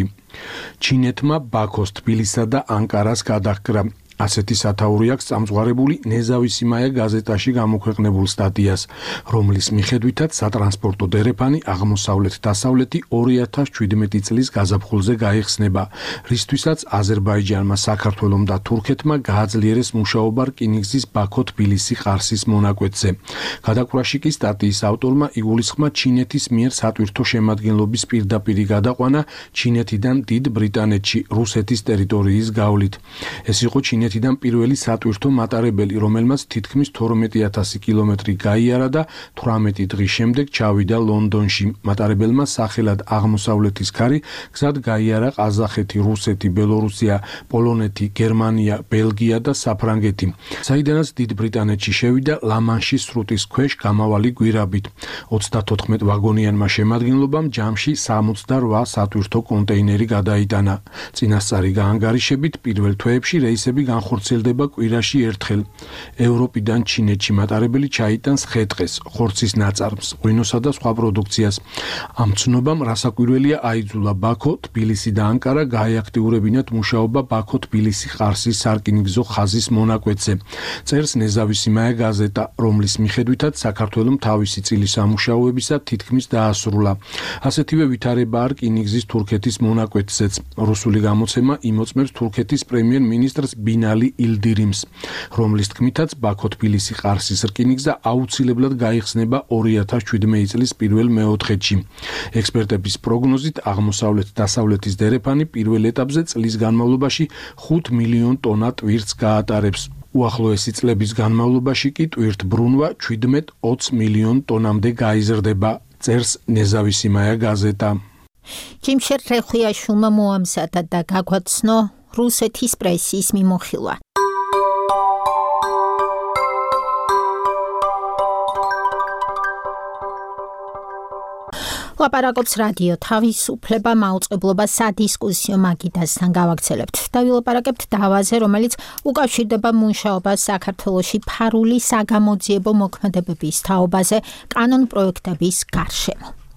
ჩინეთმა ბაქოს, თბილისსა და ანკარას გადაჰკრა. ასეთი სათაური აქვს წამწვარებული ნეზავისიმაია გაზეტაში გამოქვეყნებულ სტატიას, რომლის მიხედვითაც სატრანსპორტო დერეფანი აღმოსავლეთ-დასავლეთი ორი ათას შვიდმეტი წლის გაზაფხულზე გაიხსნება, რისთვისაც აზერბაიჯანმა, საქართველომ და თურქეთმა გააძლიერეს მუშაობა რკინიგზის ბაქო-თბილისი ყარსის მონაკვეთზე. გადაკვრაში კი სტატიის ავტორმა იგულისხმა ჩინეთის მიერ სატვირთო შემადგენლობის პირდაპირი გადაყვანა ჩინეთიდან დიდ ბრიტანეთში, რუსეთის ტერიტორიის გავლით. ეს იყო ჩინეთიდან პირველი სატვირთო მატარებელი, რომელმაც თითქმის თორმეტი ათასი კილომეტრი გაიარა და თვრამეტი დღის შემდეგ ჩავიდა ლონდონში. მატარებელმა სახელად აღმოსავლეთის ქარი გზად გაიარა ყაზახეთი, რუსეთი, ბელორუსია, პოლონეთი, გერმანია, ბელგია და საფრანგეთი, საიდანაც დიდ ბრიტანეთში შევიდა ლა-მანშის სრუტის ქვეშ გამავალი გვირაბით. ოცდათოთხმეტ ვაგონიანმა შემადგენლობამ ჯამში სამოცდარვა სატვირთო კონტეინერი გადაიტანა. წინასწარი გაანგარიშებით პირველ თვეებში რეისები განხორციელდება კვირაში ერთხელ. ევროპიდან ჩინეთში მატარებელი ჩაიტანს ხე-ტყეს, ხორცის ნაწარმს, ღვინოსა და სხვა პროდუქციას. ამ ცნობამ რასაკვირველია აიძულა ბაქო, თბილისი და ანკარა გაეაქტიურებინათ მუშაობა ბაქო-თბილისი ყარსის სარკინიგზო ხაზის მონაკვეთზე. წერს ნეზავისიმაია გაზეტა, რომლის მიხედვითაც საქართველომ თავისი წილი სამუშაოებისა თითქმის დაასრულა. ასეთივე ვითარებაა რკინიგზის თურქეთის მონაკვეთზეც. რუსული გამოცემა იმოწმებს თურქეთის პრემიერ-მინისტრს ბინალი ილდირიმს, რომლის თქმითაც ბაქო-თბილისი ყარსის რკინიგზა აუცილებლად გაიხსნება ორი ათას შვიდმეტი წლის პირველ მეოთხედში. ექსპერტების პროგნოზით აღმოსავლეთ-დასავლეთის დერეფანი პირველ ეტაპზე წლის განმავლობაში ხუთ მილიონ ტონა ტვირთს გაატარებს. უახლოესი წლების განმავლობაში კი ტვირთბრუნვა შვიდმეტ ოცი მილიონ ტონამდე გაიზრდება, წერს ნეზავისიმაია გაზეტა. ჯიმშერ რეხვიაშვილმა მოამზადა და გაგვაცნო რუსეთის პრესის მიმოხილვა. ლაპარაკობს რადიო თავისუფლება, მაუწყებლობა სადისკუსიო მაგიდასთან გავაქცელებთ და ვილაპარაკებთ დავაზე, რომელიც უკავშირდება მუშაობას საქართველოში ფარული საგამოძიებო მოქმედებების თაობაზე კანონ პროექტების გარშემო.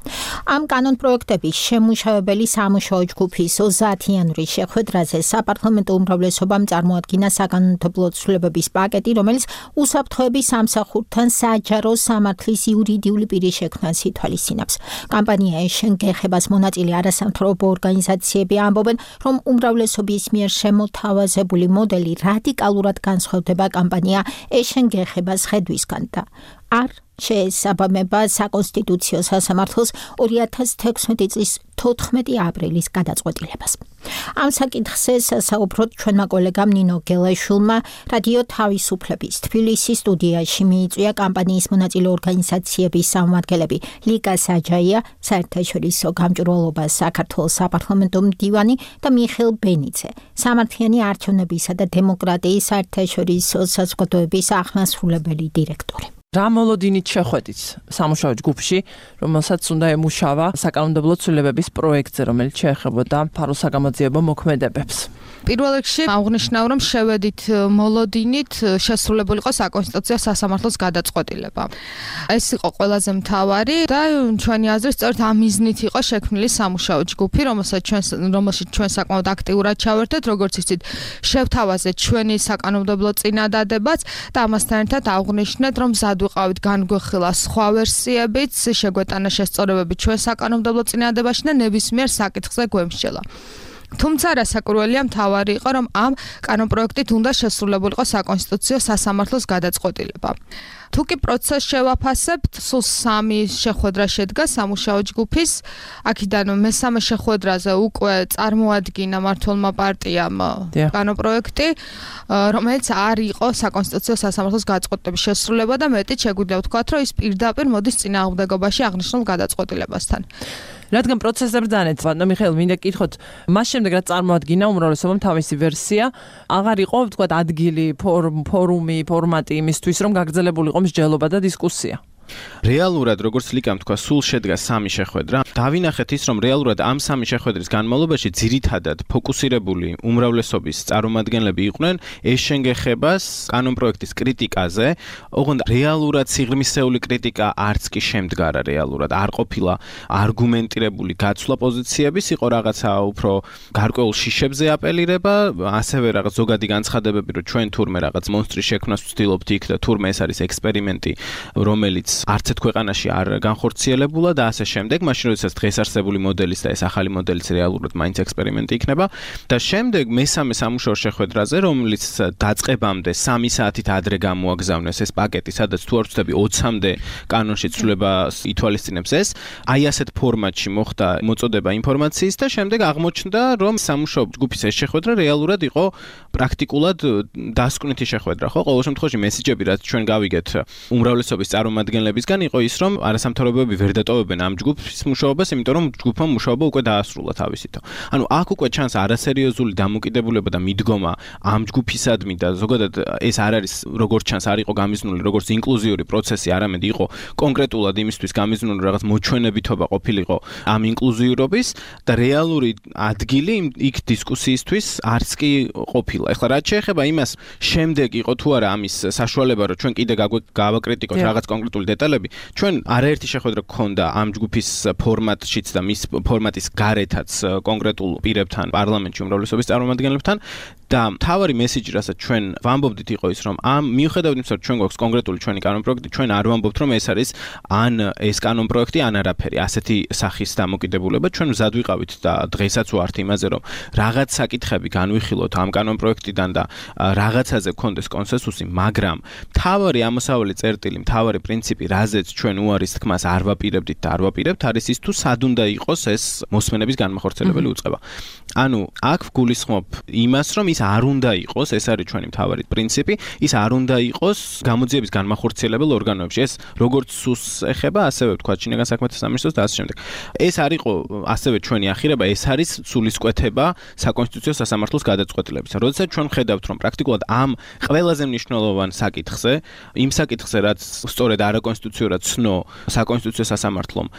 ამ კანონპროექტების შემუშავებელი სამუშაო ჯგუფის ოცდაათიანური შეხვედრაზე საპარლამენტო უმრავლესობამ წარმოადგინა საკანონმდებლო ცვლილებების პაკეტი, რომელიც უსაფრთხოების სამსახურთან საჯარო სამართლის იურიდიული პირის შექმნას ითვალისწინებს. კამპანია ეშენ გეხებას მონაწილე არასამთავრობო ორგანიზაციები ამბობენ, რომ უმრავლესობის მიერ შემოთავაზებული მოდელი რადიკალურად განსხვავდება კამპანია ეშენ გეხებას ხედვისგან და არ შეესაბამება საკონსტიტუციო სასამართლოს ორი ათას თექვსმეტი წლის თოთხმეტი აპრილის გადაწყვეტილებას. ამ საკითხზე სასაუბროდ ჩვენმა კოლეგამ ნინო გელაშვილმა რადიო თავისუფლების თბილისის სტუდიაში მიიწვია კამპანიის მონაწილე ორგანიზაციების წარმომადგენლები ლიკა საჯაია, საერთაშორისო გამჭვირვალობა საქართველოს საპარლამენტო მდივანი და მიხეილ ბენიცე, სამართლიანი არჩევნებისა და დემოკრატიის საერთაშორისო საზოგადოების აღმასრულებელი დირექტორი. რა მოლოდინით შეხვედით სამუშაო ჯგუფში, რომელსაც უნდა ემუშავა საკანონმდებლო ცვლილებების პროექტზე, რომელიც შეეხებოდა ფარულ საგამოძიებო მოქმედებებს. პირველ რიგში აღნიშნავ, რომ შევედით მოლოდინით შესრულებული იყო საკონსტიტუციო სასამართლოს გადაწყვეტილება. ეს იყო ყველაზე მთავარი და ჩვენი აზრით სწორედ ამ მიზნით იყო შექმნილი სამუშაო ჯგუფი, რომელსაც ჩვენ რომელშიც ჩვენ საკმაოდ აქტიურად ჩავერთეთ, როგორც იცით, შევთავაზეთ ჩვენი საკანონმდებლო წინადადებაც და ამასთან ერთად აღნიშნეთ, რომ მზად ვიყავით განგვეხილა სხვა ვერსიებიც, შეგვეტანა შესწორებები ჩვენ საკანონმდებლო წინადადებაში და ნებისმიერ საკითხზე გვემსჯელა. თუმცა რასაკურველია მთავარი იყო, რომ ამ კანონპროექტით უნდა შესრულებულიყო საკონსტიტუციო სასამართლოს გადაწყვეტილება. თუ კი პროცესს შევაფასებთ, სულ სამი შეხვედრა შედგა სამუშაო ჯგუფის. აქედან მესამე შეხვედრაზე უკვე წარმოადგინა მმართველმა პარტიამ კანონპროექტი, რომელიც არ იყო საკონსტიტუციო სასამართლოს გადაწყვეტილების შესრულება და მეტიც შეგვიძლია ვთქვათ, რომ ის პირდაპირ მოდის წინააღმდეგობაში აღნიშნულ გადაწყვეტილებასთან. რადგან პროცესზე ბრძანეთ, ბატონო მიხეილ, მინდა გითხოთ, მას შემდეგ რაც წარმოადგინა უმრავლესობამ თავისი ვერსია, აღარ იყო, ვთქვათ, ადგილი, ფორუმი, ფორმატი იმისთვის, რომ გაგრძელებულიყო მსჯელობა და დისკუსია. რეალურად, როგორც ლიკამ თქვა, სულ შედგა სამი შეხვედრა. დავინახეთ ის, რომ რეალურად ამ სამი შეხვედრის განმავლობაში ძირითადად ფოკუსირებული უმრავლესობის წარმომადგენლები იყვნენ ეშენ გეხებას კანონპროექტის კრიტიკაზე. ოღონდ რეალურად სიღრმისეული კრიტიკა არც კი შემდგარა რეალურად. არ ყოფილა არგუმენტირებული გაცვლა პოზიციების, იყო რაღაცა უფრო გარკვეულ შიშებზე აპელირება, ასევე რაღაც ზოგადი განცხადებები, რომ ჩვენ თურმე რაღაც მონსტრის შექმნას ვცდილობთ იქ და თურმე ეს არის ექსპერიმენტი, რომელიც არც ერთ ქვეყანაში არ განხორციელებულა და ასე შემდეგ, მაშინ როდესაც დღეს არსებული მოდელის და ეს ახალი მოდელის რეალურად მაინც ექსპერიმენტი იქნება და შემდეგ მესამე სამუშაო შეხვედრაზე, რომელიც დაწყებამდე სამი საათით ადრე გამოაგზავნეს ეს პაკეტი, სადაც თუ არ ვცდები ოცამდე კანონში ცვლილებას ითვალისწინებს ეს, აი ასეთ ფორმატში მოხდა მოწოდება ინფორმაციის და შემდეგ აღმოჩნდა, რომ სამუშაო ჯგუფის ეს შეხვედრა რეალურად იყო პრაქტიკულად დასკვნითი შეხვედრა, ხო? ყოველ შემთხვევაში მესიჯები, რაც ჩვენ გავიგეთ უმრავლესობის წარმომადგენლებისგან იყო ის, რომ არასამთავრობოები ვერ დატოვებენ ამ ჯგუფის მუშაობას, იმიტომ რომ ჯგუფმა მუშაობა უკვე დაასრულა თავისითო. ანუ აქ უკვე ჩანს არასერიოზული დამოკიდებულება და მიდგომა ამ ჯგუფისადმი და ზოგადად ეს არ არის, როგორც ჩანს, არ იყო გამიზნული როგორც ინკლუზიური პროცესი, არამედ იყო კონკრეტულად იმისთვის გამიზნული რაღაც მოჩვენებითობა ყოფილიყო ამ ინკლუზიურობის და რეალური ადგილი იქ დისკუსიისთვის არც კი ყოფილა. ეხლა რაც შეეხება იმას, შემდეგ იყო თუ არა ამის საშუალება, რომ ჩვენ კიდე გავაკრიტიკოთ რაღაც კონკრეტული დეტალები, ჩვენ არაერთი შეხვედრა გქონდა ამ ჯგუფის ფორმატშიც და მის ფორმატის გარეთაც კონკრეტულ პირებთან, პარლამენტში უმრავლესობის წარმომადგენლებთან და მთავარი მესიჯი, რასაც ჩვენ ვამბობდით, იყო ის, რომ ამ მიუხედავად იმისა, რომ ჩვენ გვაქვს კონკრეტული ჩვენი კანონპროექტი, ჩვენ არ ვამბობთ, რომ ეს არის ან ეს კანონპროექტი, ან არაფერი, ასეთი სახის დამოკიდებულება. ჩვენ მზად ვიყავით და დღესაც ვართ იმაზე, რომ რაღაც საკითხები განვიხილოთ ამ კანონპროექტიდან და რაღაცაზე გქონდეს კონსენსუსი, მაგრამ მთავარი ამოსავალი წერტილი, მთავარი პრინციპი, რაზეც ჩვენ უარის თქმას არ ვაპირებდით და არ ვაპირებთ, არის ის, თუ სად უნდა იყოს ეს მოსმენების განმახორციელებელი უწყება. ანუ აქ ვგულისხმობ იმას, რომ ის არ უნდა იყოს, ეს არის ჩვენი მთავარი პრინციპი, ის არ უნდა იყოს გამოძიების განმახორციელებელ ორგანოებში. ეს როგორც სუს ეხება, ასევე ვთქვა შინაგან საქმეთა სამინისტროს და ასე შემდეგ. ეს არ იყო ასევე ჩვენი ახირება, ეს არის სულისკვეთება საკონსტიტუციო სასამართლოს გადაწყვეტილებისა. როდესაც ჩვენ ხედავთ, რომ პრაქტიკულად ამ ყველაზე მნიშვნელოვან საკითხზე, იმ საკითხზე, რაც სწორედ არაკონსტიტუციურად ცნო საკონსტიტუციო სასამართლომ,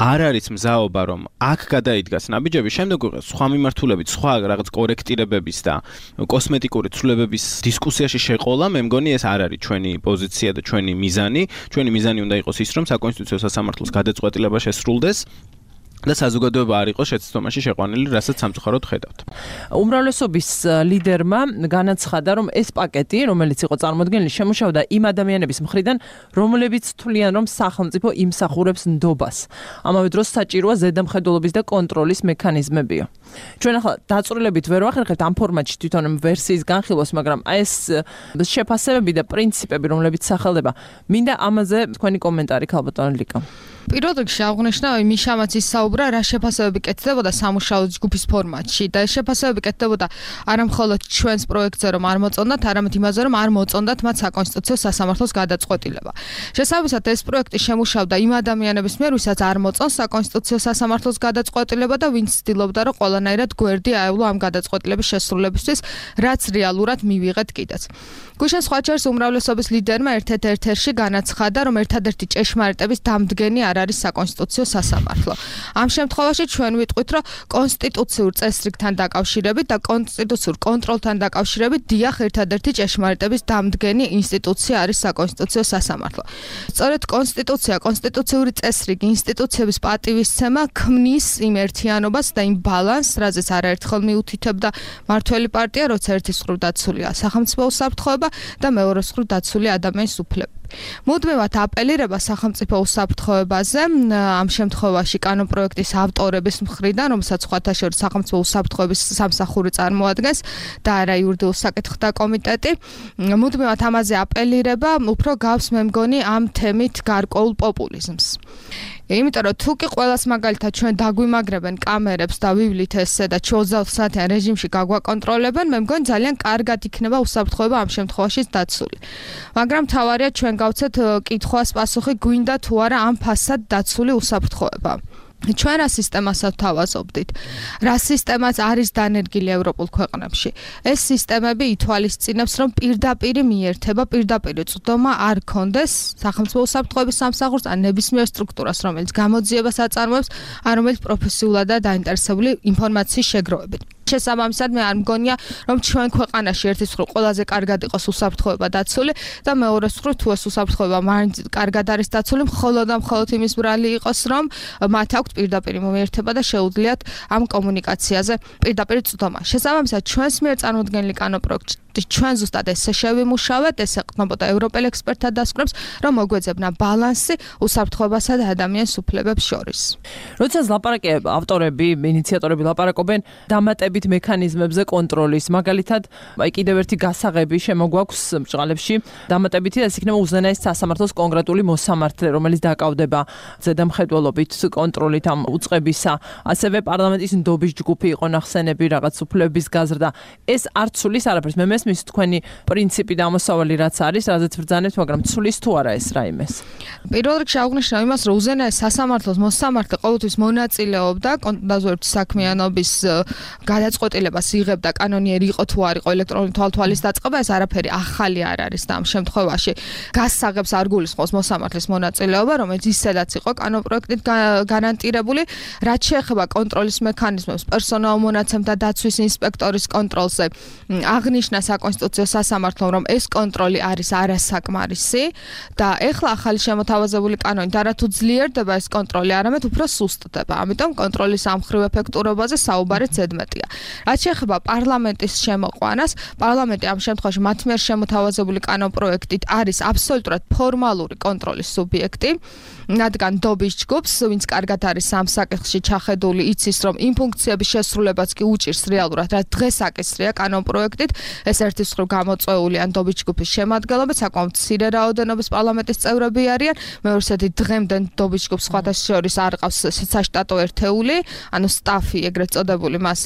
არ არის მზაობა რომ აქ გადაიდგას ნაბიჯები, შემდეგ უკვე სხვა მიმართულებით, სხვა რაღაც კორექტირებების და კოსმეტიკური ცვლილებების დისკუსიაში შეყოლა, მე მგონი ეს არ არის ჩვენი პოზიცია და ჩვენი მიზანი. ჩვენი მიზანი უნდა იყოს ის, რომ საკონსტიტუციო სასამართლოს გადაწყვეტილება შესრულდეს და საზოგადოება არ იყოს შეცდომაში შეყვანილი, რასაც სამწუხაროდ ხედავთ. უმრავლესობის ლიდერმა განაცხადა, რომ ეს პაკეტი, რომელიც იყო წარმოდგენილი, შემუშავდა იმ ადამიანების მხრიდან, რომლებიც თვლიან, რომ სახელმწიფო იმსახურებს ნდობას. ამავე დროს საჭიროა ზედამხედველობის და კონტროლის მექანიზმებია. ჩვენ ახლა დაწვრილებით ვერ ვახერხებთ ამ ფორმატში თვითონ ვერსიის განხილვას, მაგრამ ეს შეფასებები და პრინციპები, რომლებიც სახელდება, მინდა ამაზე თქვენი კომენტარი ქალბატონ ლიკა. პირველ რიგში აღნიშნა მიშამაც ის საუბრა, რა შეფასებები კეთდებოდა სამუშაო ჯგუფის ფორმატში და ეს შეფასებები კეთდებოდა არა მხოლოდ ჩვენს პროექტზე, რომ არ მოწონდათ, არამედ იმაზე, რომ არ მოწონდათ მათ საკონსტიტუციო სასამართლოს გადაწყვეტილება. შესაბამისად, ეს პროექტი შემუშავდა იმ ადამიანების მიერ, ვისაც არ მოწონს საკონსტიტუციო სასამართლოს გადაწყვეტილება და ვინც ცდილობდა, რომ ყველანაირად გვერდი აევლო ამ გადაწყვეტილების შესრულებისთვის, რაც რეალურად მივიღეთ კიდეც. გუშინ სხვა ჩერს უმრავლესობის ლიდერმა ერთ-ერთ ერთ-ერთში განაცხადა, რომ ერთადერთი ჭეშმარიტების დამდგენი არ არის საკონსტიტუციო სასამართლო. ამ შემთხვევაში ჩვენ ვიტყვით, რომ კონსტიტუციურ წესრიგთან დაკავშირებით და კონსტიტუციურ კონტროლთან დაკავშირებით დიახ ერთადერთი ჭეშმარიტების დამდგენი ინსტიტუცია არის საკონსტიტუციო სასამართლო. სწორედ კონსტიტუცია, კონსტიტუციური წესრიგი, ინსტიტუციების პატივისცემა ქმნის იმ ერთიანობას და იმ ბალანსს, რაზეც არაერთხელ მიუთითებდა მართველი პარტია, როცა ერთის მხრივ დაცულია სახელმწიფო უსაფრთხოება და მეორეს მხრივ დაცულია ადამიანის უფლებები. მუდმივად აპელირება სახელმწიფო უსაფრთხოებაზე ამ შემთხვევაში კანონპროექტის ავტორების მხრიდან, რომელსაც სხვათა შორის სახელმწიფო უსაფრთხოების სამსახური წარმოადგენს და არა იურიდიულ საკითხთა კომიტეტი. მუდმივად ამაზე აპელირება უფრო გავს მე მგონი ამ თემით გარკვეულ პოპულიზმს. იმიტომ რომ თუ კი ყველას მაგალითად ჩვენ დაგვიმაგრებენ კამერებს და ვივლით ესე და ოცდაოთხ საათიან რეჟიმში გაგვაკონტროლებენ, მე მგონი ძალიან კარგად იქნება უსაფრთხოება ამ შემთხვევაში დაცული. მაგრამ თავარია ჩვენ გავცეთ კითხვას პასუხი, გვინდა თუ არა ამ ფასად დაცული უსაფრთხოება. ჩვენ რა სისტემასაც თავაზობდით? რა სისტემაც არის დანერგილი ევროპულ ქვეყნებში? ეს სისტემები ითვალისწინებს, რომ პირდაპირ მიერთება, პირდაპირ წვდომა არ კონდეს სახელმწიფო უსაფრთხოების სამსახურს ან ნებისმიერ სტრუქტურას, რომელიც გამოძიებას აწარმოებს, ან რომელიც პროფესიულადაა დაინტერესებული ინფორმაციის შეგროვებით. შესაბამისად მე არ მგონია, რომ ჩვენ ქვეყანაში ერთის მხრივ ყველაზე კარგად იყოს უსაფრთხოება დაცული და მეორეს მხრივ თუ ეს უსაფრთხოება მაინც კარგად არის დაცული, მხოლოდ და მხოლოდ იმის ბრალი იყოს, რომ მათ აქვთ პირდაპირ მომიერთება და შეუძლიათ ამ კომუნიკაციაზე პირდაპირ წვდომა. შესაბამისად, ჩვენს მიერ წარმოდგენილი კანონპროექტი ჩვენ ზუსტად ესე შევიმუშავეთ, ეს ეყრდნობოდა ევროპელ ექსპერტთა დასკვნებს, რომ მოგვეძებნა ბალანსი უსაფრთხოებასა და ადამიანის უფლებებს შორის. როცა ლაპარაკი ავტორები, ინიციატორები ლაპარაკობენ დამატებით მექანიზმებზე კონტროლის, მაგალითად, აი კიდევ ერთი გასაღები შემოგვაქვს ბჭყალებში, დამატებითი ეს იქნება უზენაეს სასამართლოს კონკრეტული მოსამართლე, რომელიც დაკავდება ზედამხედველობით კონტროლით ამ უწყებისა, ასევე პარლამენტის ნდობის ჯგუფი იყო ნახსენები, რაღაც უფლებების გაზრდა. ეს არ ცulis არაფერს. მე მის თქვენი პრინციპი და ამოსავალი რაც არის, რაზეც ბრძანებთ, მაგრამ ცulis თუ არა ეს რაიმეს. პირველ რიგში აღნიშნა იმას, რომ უზენაეს სასამართლოს მოსამართლე ყოველთვის მონაწილეობდა კონდაზვერტ საქმიანობის გადაწყვეტილებას იღებდა, კანონიერი იყო თუ არ იყო ელექტრონული თვალთვალის დაწყება, ეს არაფერი ახალი არ არის და ამ შემთხვევაში გასაღებს არ გულისხმობს მოსამართლის მონაწილეობა, რომელიც ისედაც იყო კანონპროექტით გარანტირებული, რაც შეეხება კონტროლის მექანიზმებს, პერსონალ მონაცემთა დაცვის ინსპექტორის კონტროლზე. აღნიშნა საკონსტიტუციო სასამართლომ, რომ ეს კონტროლი არის არასაკმარისი და ეხლა ახალი შემოთავაზებული კანონით არათუ ძლიერდება ეს კონტროლი, არამედ უფრო სუსტდება. ამიტომ კონტროლის ამხრივ ეფექტურობაზე საუბარი ზედმეტია. რაც შეეხება პარლამენტის შემოყვანას, პარლამენტი ამ შემთხვევაში მათ მიერ შემოთავაზებული კანონპროექტით არის აბსოლუტურად ფორმალური კონტროლის სუბიექტი. რადგან ნდობის ჯგუფს, ვინც კარგად არის ამ საკითხში ჩახედული, იცის, რომ იმ ფუნქციების შესრულებას კი უჭირს რეალურად, რაც დღეს აკისრია კანონპროექტით, ეს ერთის მხრივ გამოწვეულია ნდობის ჯგუფის შემადგენლობით, საკმაოდ მცირე რაოდენობის პარლამენტის წევრები არიან, მეორედი დღემდე ნდობის ჯგუფს სხვათა შორის არ ყავს საშტატო ერთეული, ანუ სტაფი ეგრეთ წოდებული მას არ ყავს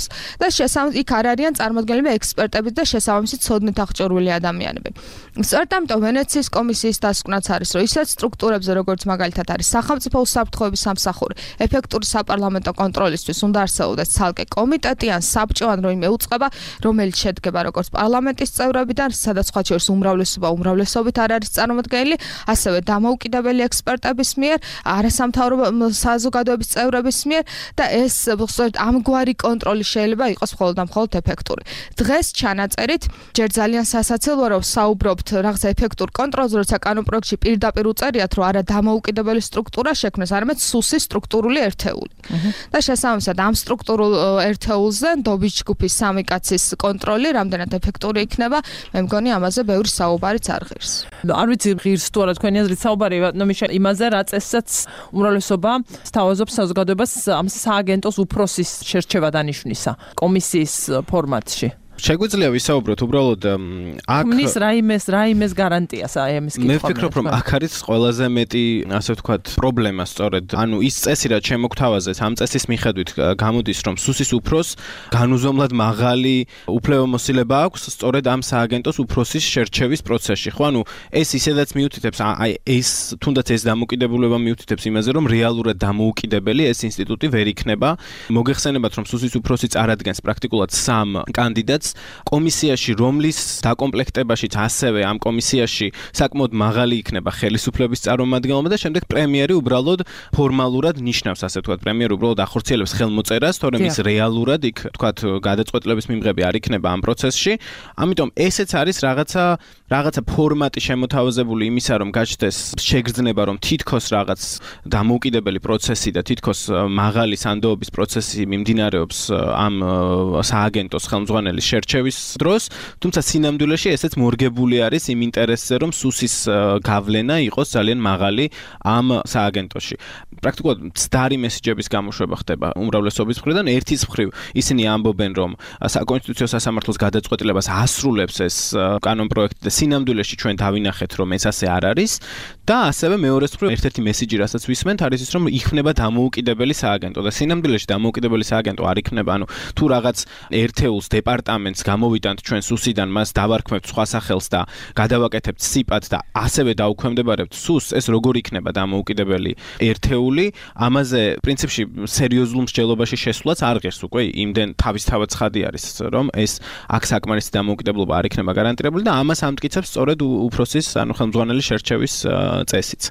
და შესაბამისად იქ არ არიან წარმოდგენილები ექსპერტები და შესაბამისად ცოდნით აღჭურვილი ადამიანები. სწორედ ამიტომ ვენეციის კომისიის დასკვნაც არის, რომ ისეთ სტრუქტურებზე, როგორც მაგალითად არის სახელმწიფო უსაფრთხოების სამსახური, ეფექტური საპარლამენტო კონტროლისთვის უნდა არსებობდეს ცალკე კომიტეტი ან საბჭო ან რომელიმე უწყება, რომელიც შედგება როგორც პარლამენტის წევრებიდან, სადაც სხვა შორის უმრავლესობა უმრავლესობით არ არის წარმოდგენილი, ასევე დამოუკიდებელი ექსპერტების მიერ, არასამთავრობო საზოგადოების წევრების მიერ და ეს სწორედ ამგვარი კონტროლი შეიძლება იყოს მხოლოდ და მხოლოდ ეფექტური. დღეს ჩანაწერით ჯერ ძალიან სასაცილოა, რომ საუბრობთ რაღაც ეფექტურ კონტროლზე, როცა კანონპროექტში პირდაპირ უწერიათ, რომ არა დამოუკიდებელი სტრუქტურა შექმნეს, არამედ სუსი სტრუქტურული ერთეული. და შესაბამისად ამ სტრუქტურულ ერთეულზე ნდობის ჯგუფის სამი კაცის კონტროლი რამდენად ეფექტური იქნება, მე მგონი ამაზე ბევრი საუბარიც არ ღირს. არ ვიცი ღირს თუ არა თქვენი აზრით საუბარი იმაზე, რა წესსაც უმრავლესობა სთავაზობს საზოგადოებას ამ სააგენტოს უფროსის შერჩევა დანიშნისა კომისიის ფორმატში. შეგვიძლია ვისაუბროთ უბრალოდ აქ ქმნის რაიმეს რაიმეს გარანტიას აი ამის კითხვა. მე ვფიქრობ, რომ აქ არის ყველაზე მეტი, ასე ვთქვათ, პრობლემა სწორედ. ანუ ის წესი რაც შემოგთავაზეს, ამ წესის მიხედვით გამოდის, რომ სუსის უფროს განუზომლად მაღალი უფლებამოსილება აქვს სწორედ ამ სააგენტოს უფროსის შერჩევის პროცესში. ხო, ანუ ეს ისედაც მიუთითებს, აი ეს თუნდაც ეს დამოუკიდებლობა მიუთითებს იმაზე, რომ რეალურად დამოუკიდებელი ეს ინსტიტუტი ვერ იქნება. მოგეხსენებათ, რომ სუსის უფროსი წარადგენს პრაქტიკულად სამ კანდიდატს კომისიაში, რომლის დაკომპლექტებაშიც ასევე ამ კომისიაში საკმაოდ მაღალი იქნება ხელისუფლების წარმომადგენლობა და შემდეგ პრემიერი უბრალოდ ფორმალურად ნიშნავს, ასე ვთქვათ, პრემიერი უბრალოდ ახორციელებს ხელმოწერას, თორემ ის რეალურად იქ, ვთქვათ, გადაწყვეტილების მიმღები არ იქნება ამ პროცესში. ამიტომ ესეც არის რაღაცა რაღაცა ფორმატი შემოთავაზებული იმისა, რომ გაჩნდეს შეგრძნება, რომ თითქოს რაღაც დამოუკიდებელი პროცესი და თითქოს მაღალი სანდოობის პროცესი მიმდინარეობს ამ სააგენტოს ხელმძღვანელის შერჩევის დროს, თუმცა სინამდვილეში ესეც მორგებული არის იმ ინტერესზე, რომ სუსის გავლენა იყოს ძალიან მაღალი ამ სააგენტოში. პრაქტიკულად მცდარი მესიჯების გამოშვება ხდება უმრავლესობის მხრიდან. ერთის მხრივ ისინი ამბობენ, რომ საკონსტიტუციო სასამართლოს გადაწყვეტილებას ასრულებს ეს კანონპროექტი და სინამდვილეში ჩვენ დავინახეთ, რომ ეს ასე არ არის და ასევე მეორეს მხრივ ერთ-ერთი მესიჯი, რასაც ვისმენთ, არის ის, რომ იქნება დამოუკიდებელი სააგენტო და სინამდვილეში დამოუკიდებელი სააგენტო არ იქნება, ანუ თუ რაღაც ერთეულს დეპარტამენტს გამოვიტანთ ჩვენ სუსიდან, მას დავარქმევთ სხვა სახელს და გადავაკეთებთ სიპად და ასევე დაუქვემდებარებთ სუსს, ეს როგორ იქნება დამოუკიდებელი ერთეული? ამაზე პრინციპში სერიოზულ მსჯელობაში შესვლაც არ ღირს უკვე, იმდენ თავისთავად ცხადი არის, რომ ეს აქ საკმარისი დამოუკიდებლობა არ იქნება გარანტირებული და ამას ამტკიცებს სწორედ უფროსის, ანუ ხელმძღვანელის შერჩევის წესიც.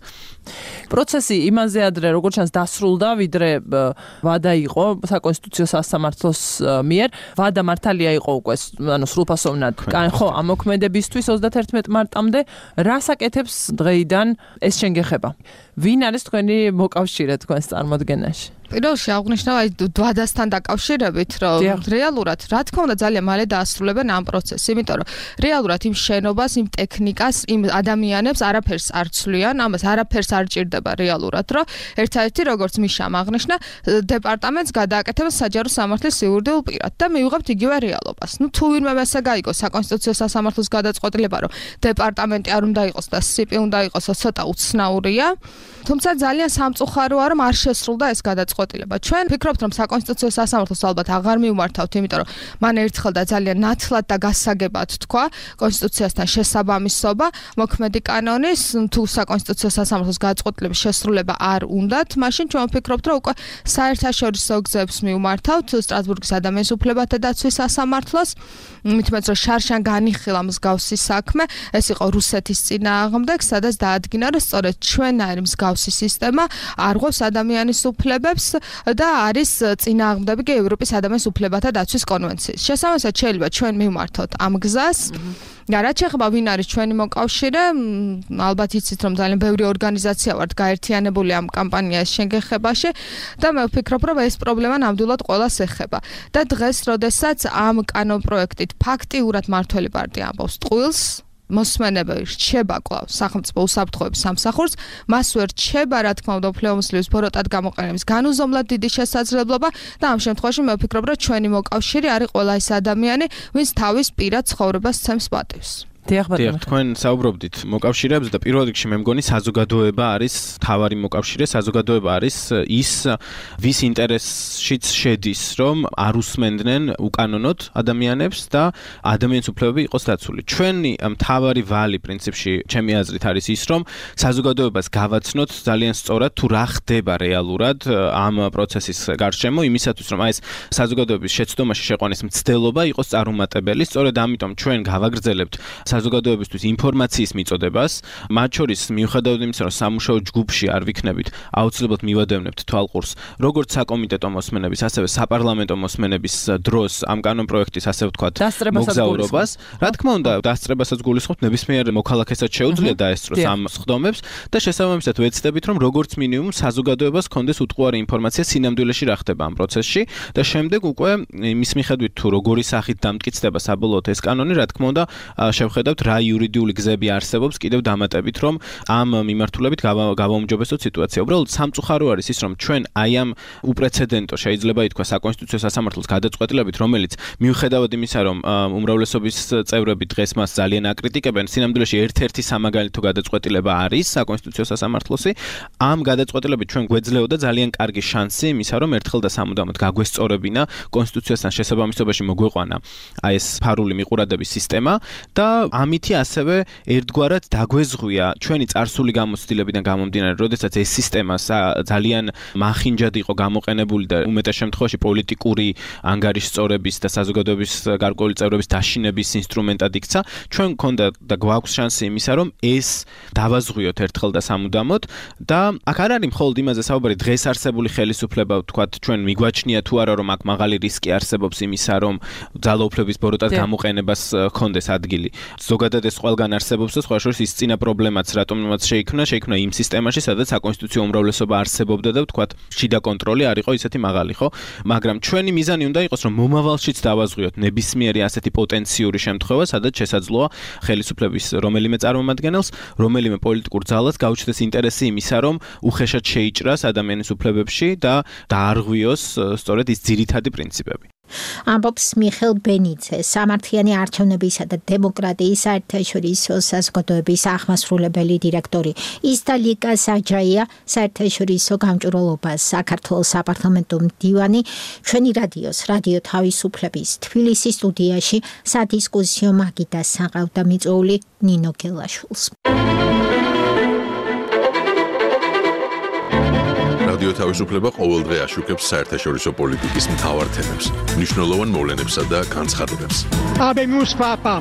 პროცესი იმაზე ადრე როგორც ჩანს დასრულდა, ვიდრე ვადა იყო საკონსტიტუციო სასამართლოს მიერ. ვადა მართალია იყო უკვე, ანუ სრულფასოვნად. ხო, ამ მოქმედებისთვის ოცდაათი მარტამდე რას აკეთებს დღეიდან ეს შენგეხება? ვინ არის თქვენი მოკავშირე თქვენს წარმოდგენაში? პირველში აღნიშნავ აი ვადასთან დაკავშირებით, რომ რეალურად, რა თქმა უნდა, ძალიან მალე დაასრულებენ ამ პროცესს, იმიტომ რომ რეალურად იმ შენობას, იმ ტექნიკას, იმ ადამიანებს არაფერს არ ცვლიან, ამას არაფერს არ ჭირდება რეალურად, რომ ერთ-ერთი როგორც მიშამ აღნიშნა, დეპარტამენტს გადააკეთება საჯარო სამართლის იურიდიულ პირად და მივიღებთ იგივე რეალობას. ნუ თუ ვინმე მასა გაიგოს საკონსტიტუციო სასამართლოს გადაწყვეტილება, რომ დეპარტამენტი არ უნდა იყოს და სიპი უნდა იყოს, ცოტა უცნაურია. თუმცა ძალიან სამწუხაროა, რომ არ შესრულდა ეს გადაწყვეტილება. ჩვენ ვფიქრობთ, რომ საკონსტიტუციო სასამართლოს ალბათ აღარ მივმართავთ, იმიტომ რომ მან ერთხელ და ძალიან ნათლად და გასაგებად თქვა კონსტიტუციასთან შესაბამისობა, მოქმედი კანონის თუ საკონსტიტუციო სასამართლოს გადაწყვეტილების შესრულება არ უნდათ, მაშინ ჩვენ ვფიქრობთ, რომ უკვე საერთაშორისო გზებს მივმართავთ სტრასბურგის ადამიანის უფლებათა დაცვის სასამართლოს, მithumet რომ შარშან განიხილა მსგავსი საქმე, ეს იყო რუსეთის წინააღმდეგ, სადაც დაადგინა, რომ სწორედ ჩვენაირი მსგავსი სისტემა არღვევს ადამიანის უფლებებს და არის წინააღმდეგი ევროპის ადამიანის უფლებათა დაცვის კონვენციის. შესაბამისად, შეიძლება ჩვენ მივმართოთ ამ გზას. და რაც შეეხება ვინ არის ჩვენი მოკავშირე, ალბათ იცით, რომ ძალიან ბევრი ორგანიზაცია ვართ გაერთიანებული ამ კამპანიას შენგეხებაში და მე ვფიქრობ, რომ ეს პრობლემა ნამდვილად ყველას ეხება. და დღეს, როდესაც ამ კანონპროექტით ფაქტიურად მართველი პარტია ამბობს ტყუილს, მოსმენები რჩება კვლავ სახელმწიფო უსაფრთხოების სამსახურს, მას ვერ რჩება, რა თქმა უნდა, უფლებამოსილების ბოროტად გამოყენების განუზომლად დიდი შესაძლებლობა და ამ შემთხვევაში მე ვფიქრობ, რომ ჩვენი მოკავშირე არის ყველა ის ადამიანი, ვინც თავის პირად ცხოვრებას ცემს პატივს. დიახ, ბატონო. თქვენ საუბრობდით მოკავშირეებზე და პირველ რიგში მე მგონი საზოგადოება არის თავარი მოკავშირე, საზოგადოება არის ის ვის ინტერესშიც შედის, რომ არ უსმენდნენ უკანონოდ ადამიანებს და ადამიანის უფლებები იყოს დაცული. ჩვენი თავარი ვალი პრინციპში, ჩემი აზრით არის ის, რომ საზოგადოებას გავაცნოთ ძალიან სწორად თუ რა ხდება რეალურად ამ პროცესის გარშემო, იმისათვის რომ აი ეს საზოგადოების შეცდომაში შეყვანის მცდელობა იყოს წარუმატებელი. სწორედ ამიტომ ჩვენ გავაგრძელებთ საზოგადოებისთვის ინფორმაციის მიწოდებას, მათ შორის მიუხედავად იმისა, რომ სამუშაო ჯგუფში არ ვიქნებით, აუცილებლად მივადევნებთ თვალყურს, როგორც საკომიტეტო მოსმენების, ასევე საპარლამენტო მოსმენების დროს ამ კანონპროექტის, ასე ვთქვათ, მოგზაურობას. რა თქმა უნდა, დასწრებასაც გულისხმობთ, ნებისმიერ მოქალაქესაც შეუძლია დაესწროს ამ სხდომებს და შესაბამისად ვეცდებით, რომ როგორც მინიმუმ საზოგადოებას ჰქონდეს უტყუარი ინფორმაცია სინამდვილეში რა ხდება ამ პროცესში და შემდეგ უკვე იმის მიხედვით თუ როგორი სახით დამტკიცდება საბოლოოდ ეს კანონი, რა თქმა უნდა, შევხედავთ რა იურიდიული გზები არსებობს კიდევ დამატებით, რომ ამ მიმართულებით გავაუმჯობესოთ სიტუაცია. უბრალოდ სამწუხარო არის ის, რომ ჩვენ აი ამ უპრეცედენტო შეიძლება ითქვა საკონსტიტუციო სასამართლოს გადაწყვეტილებით, რომელიც მიუხედავად იმისა, რომ უმრავლესობის წევრები დღეს მას ძალიან აკრიტიკებენ, სინამდვილეში ერთ-ერთი სამაგალითო გადაწყვეტილება არის საკონსტიტუციო სასამართლოსი. ამ გადაწყვეტილებით ჩვენ გვეძლეოდა ძალიან კარგი შანსი იმისა, რომ ერთხელ და სამუდამოდ გაგვესწორებინა კონსტიტუციასთან შესაბამისობაში მოგვეყვანა აი ეს ფარული მიყურადების სისტემა და ამითი ასევე ერთგვარად დაგვეზღვია ჩვენი წარსული გამოცდილებიდან გამომდინარე, როდესაც ეს სისტემა ძალიან მახინჯად იყო გამოყენებული და უმეტეს შემთხვევაში პოლიტიკური ანგარიშწორების და საზოგადოების გარკვეული წევრების დაშინების ინსტრუმენტად იქცა. ჩვენ გქონდა და გვაქვს შანსი იმისა, რომ ეს დავაზღვიოთ ერთხელ და სამუდამოდ და აქ არ არის მხოლოდ იმაზე საუბარი დღეს არსებული ხელისუფლება, ვთქვათ, ჩვენ მიგვაჩნია თუ არა, რომ აქ მაღალი რისკი არსებობს იმისა, რომ ძალაუფლების ბოროტად გამოყენებას ჰქონდეს ადგილი. ზოგადად ეს ყველგან არსებობს და სხვა შორის ის წინა პრობლემაც რატომაც შეიქმნა, შეიქმნა იმ სისტემაში, სადაც საკონსტიტუციო უმრავლესობა არსებობდა და ვთქვათ, შიდა კონტროლი არ იყო ისეთი მაღალი, ხო? მაგრამ ჩვენი მიზანი უნდა იყოს, რომ მომავალშიც დავაზღვიოთ ნებისმიერი ასეთი პოტენციური შემთხვევა, სადაც შესაძლოა ხელისუფლების რომელიმე წარმომადგენელს, რომელიმე პოლიტიკურ ძალას გაუჩნდეს ინტერესი იმისა, რომ უხეშად შეიჭრას ადამიანის უფლებებში და დაარღვიოს სწორედ ის ძირითადი პრინციპები. ამბობს მიხეილ ბენიძე, სამართლიანი არჩევნებისა და დემოკრატიის საერთაშორისო საზოგადოების აღმასრულებელი დირექტორი. ის და ლიკა საჯაია, საერთაშორისო გამჭვირვალობას საქართველოს საპარლამენტო მდივანი, ჩვენი რადიოს, რადიო თავისუფლების თბილისის სტუდიაში სადისკუსიო მაგიდას საყავთ და მიწვეული ნინო გელაშვილს. რადიო თავისუფლება ყოველდღე აშუქებს საერთაშორისო პოლიტიკის მთავარ თემებს, მნიშვნელოვან მოვლენებსა და განცხადებებს. Habemus papam.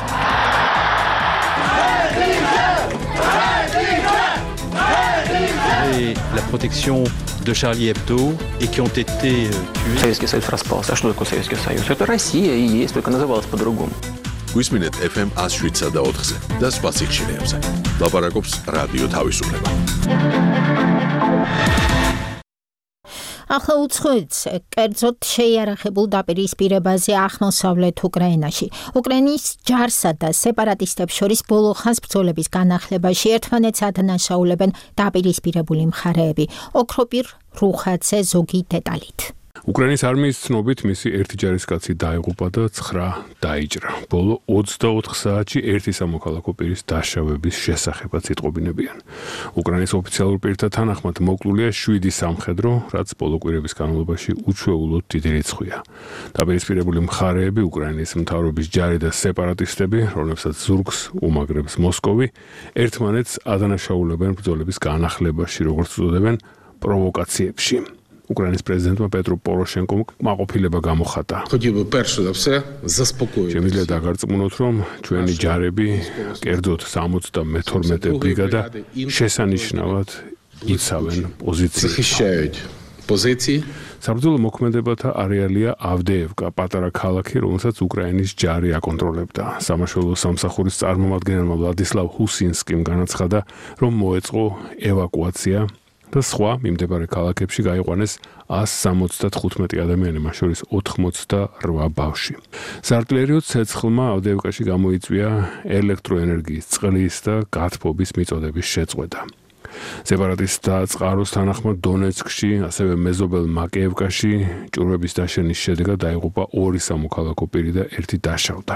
Et la protection de Charlie Hebdo et qui ont été tués. Советский Союз распался. А что такое Советский Союз? Это Россия и есть, только называлась по-другому. გვისმინეთ эф эм one oh seven და ოთხზე და სხვა სიხშირეებზე. ლაპარაკობს რადიო თავისუფლება. ახლა უცხოეთზე, კერძოდ შეიარაღებულ დაპირისპირებაზე აღმოსავლეთ უკრაინაში. უკრაინის ჯარსა და სეპარატისტებს შორის ბოლო ხანს ბრძოლების განახლებაში ერთმანეთს ადანაშაულებენ დაპირისპირებული მხარეები. ოქროპირ რუხაძე ზოგი დეტალით. უკრაინის არმიის ცნობით მისი ერთი ჯარისკაცი დაიღუპა და ცხრა დაიჭრა. ბოლო ოცდაოთხ საათში ერთი სამოქალაქო პირის დაშავების შესახებაც იტყობინებიან. უკრაინის ოფიციალურ პირთა თანახმად მოკლულია შვიდი სამხედრო, რაც ბოლო კვირების განმავლობაში უჩვეულოდ დიდი რიცხვია. დაპირისპირებული მხარეები უკრაინის მთავრობის ჯარი და სეპარატისტები, რომლებსაც ზურგს უმაგრებს მოსკოვი, ერთმანეთს ადანაშაულებენ ბრძოლების განახლებაში, როგორც უწოდებენ, პროვოკაციებში. უკრაინის პრეზიდენტმა პეტრო პოროშენკომ კმაყოფილება გამოხატა. შემიძლია დაგარწმუნოთ, რომ ჩვენი ჯარები, კერძოდ სამოცდამეთორმეტე ბრიგადა, შესანიშნავად იცავენ პოზიციებს. საბრძოლო მოქმედებათა არეალია ავდეევკა, პატარა ქალაქი, რომელსაც უკრაინის ჯარი აკონტროლებდა. სამაშველო სამსახურის წარმომადგენელმა ვლადისლავ ჰუსინსკიმ განაცხადა, რომ მოეწყო ევაკუაცია და სხვა მიმდებარე ქალაქებში გაიყვანეს one seventy-five ადამიანი, მათ შორის ოცდაოთხ ბავშვი. საარტილერიო ცეცხლმა ავდეევკაში გამოიწვია ელექტროენერგიის, წყლის და გათბობის მიწოდების შეწყვეტა. სეპარატისტთა წყაროს თანახმად დონეცკში, ასევე მეზობელ მაკეევკაში ჭურვების დაშენის შედეგად დაიღუპა ორი სამოქალაქო პირი და ერთი დაშავდა.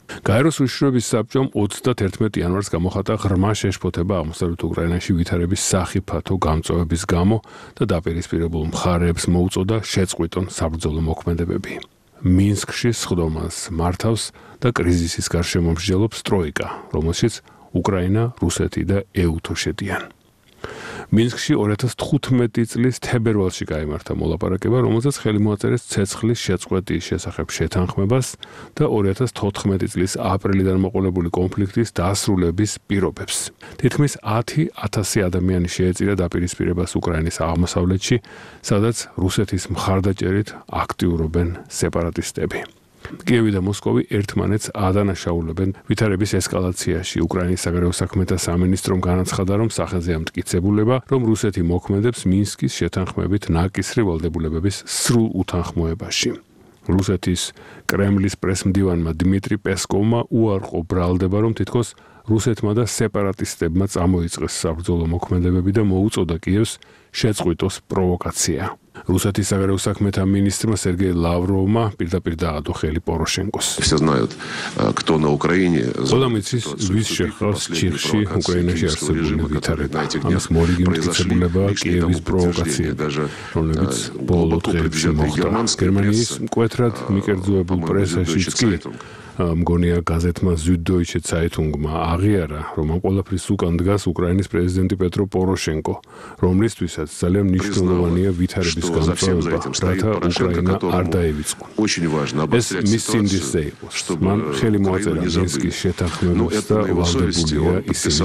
გაეროს უშიშროების საბჭომ ოცდათერთმეტი იანვარს გამოხატა ღრმა შეშფოთება აღმოსავლეთ უკრაინაში ვითარების სახიფათო გამწვევების გამო და დაპირისპირებულ მხარეებს მოუწოდა შეწყვიტონ საბრძოლო მოქმედებები. მინსკში სხდომას მართავს და კრიზისის გარშემო მსჯელობს ტროიკა, რომელშიც უკრაინა, რუსეთი და ეუთო შედიან. მინსკში ორი ათას თხუთმეტი წლის თებერვალში გაიმართა მოლაპარაკება, რომელზეც ხელი მოაწერეს ცეცხლის შეწყვეტის შესახებ შეთანხმებას და ორი ათას თოთხმეტი წლის აპრილიდან მოყოლებული კონფლიქტის დასრულების პირობებს. თითქმის ათი ათასი ადამიანი შეეწირა დაპირისპირებას უკრაინის აღმოსავლეთში, სადაც რუსეთის მხარდაჭერით აქტიურობენ სეპარატისტები. კიევი და მოსკოვი ერთმანეთს ადანაშაულებენ ვითარების ესკალაციაში. უკრაინის საგარეო საქმეთა სამინისტრომ განაცხადა, რომ სახელზეა მტკიცებულება, რომ რუსეთი მოქმედებს მინსკის შეთანხმებით ნაკისრი ვალდებულებების სრულ უთანხმოებაში. რუსეთის კრემლის პრესმდივანმა დიმიტრი პესკოვმა უარყო ბრალდება, რომ თითქოს რუსეთმა და სეპარატისტებმა წამოიწყეს საბრძოლო მოქმედებები და მოუწოდა კიევს შეწყვიტოს პროვოკაცია. რუსეთის საგარეო საქმეთა მინისტრმა სერგეი ლავროვმა პირდაპირ დაადო ხელი პოროშენკოს. Все знают, кто на Украине. ყველამ იცის, ვის შეხვავს ჩიხში უკრაინაში არსებული ვითარება. ამას მორიგი მტკიცებულება კიევის პროვოკაცია, რომლებიც ბოლო დღეებში მოხდა. გერმანიის მკვეთრად მიკერძოებულ პრესაშიც კი მგონია გაზეთმა Süddeutsche Zeitungმა აღიარა, რომ ამ ყველაფრის უკან დგას უკრაინის პრეზიდენტი პეტრო პოროშენკო, რომლისთვისაც ძალიან მნიშვნელოვანია ვითარების გამწვევება, რათა უკრაინა არ დაივიწყო. ეს მის სინდისზე იყო, მან ხელი მოაწერა მინსკის შეთანხმებას და ვალდებულია ისინი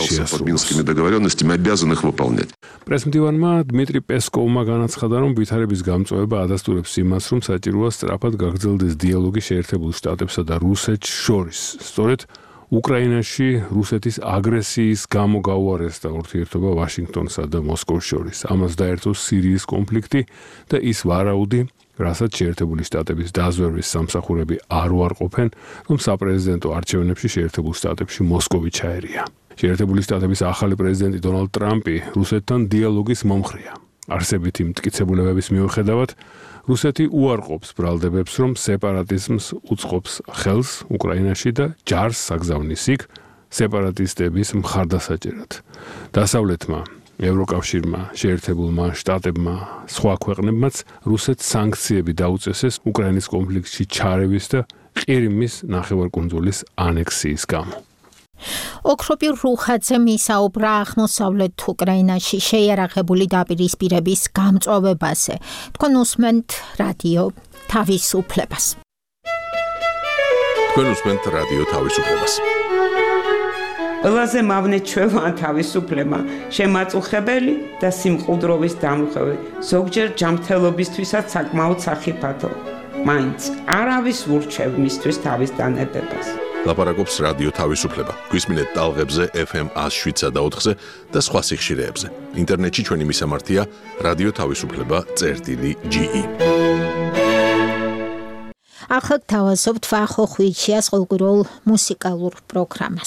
შეასრულოს. პრესმდივანმა დმიტრი პესკოვმა განაცხადა, რომ ვითარების გამწვევება ადასტურებს იმას, რომ საჭიროა სწრაფად გაგრძელდეს დიალოგი შეერთებულ შტატებსა და რუსეთს შორის. სწორედ უკრაინაში რუსეთის აგრესიის გამო გაუარესდა ურთიერთობა ვაშინგტონსა და მოსკოვს შორის. ამას დაერთო სირიის კონფლიქტი და ის ვარაუდი, რასაც შეერთებული შტატების დაზვერვის სამსახურები არ უარყოფენ, რომ საპრეზიდენტო არჩევნებში შეერთებულ შტატებში მოსკოვი ჩაერია. შეერთებული შტატების ახალი პრეზიდენტი დონალდ ტრამპი რუსეთთან დიალოგის მომხრეა. არსებითი მტკიცებულებების მიუხედავად, რუსეთი უარყოფს ბრალდებებს, რომ სეპარატიზმს უწყობს ხელს უკრაინაში და ჯარს საგზავნის იქ სეპარატისტების მხარდასაჭერად. დასავლეთმა, ევროკავშირმა, შეერთებულმა შტატებმა, სხვა ქვეყნებმაც რუსეთს სანქციები დაუწესეს უკრაინის კონფლიქტში ჩარევის და ყირიმის ნახევარკუნძულის ანექსიის გამო. ოქროპი რუხაძე მისაუბრა აღმოსავლეთ უკრაინაში შეიარაღებული დაპირისპირების გამწვავებაზე. თქვენ უსმენთ რადიო თავისუფლებას. თქვენ უსმენთ რადიო თავისუფლებას. ყველაზე მავნე ჩვევა თავისუფლება, შემაწუხებელი და სიმყუდროვის დამხევი, ზოგჯერ ჯანმრთელობისთვისაც საკმაოდ სახიფათო. მაინც არავის ურჩევ მისთვის თავის დანებებას. ლაპარაკობს რადიო თავისუფლება. გვისმინეთ ტალღებზე ეფ ემ ათს შვიდსა და ოთხზე და სხვა სიხშირეებზე. ინტერნეტში ჩვენი მისამართია რადიო თავისუფლება წერტილი ჯი ი. ახლა თავაზობთ ვახო ხვიჩიას ყოველკვირეულ მუსიკალურ პროგრამას.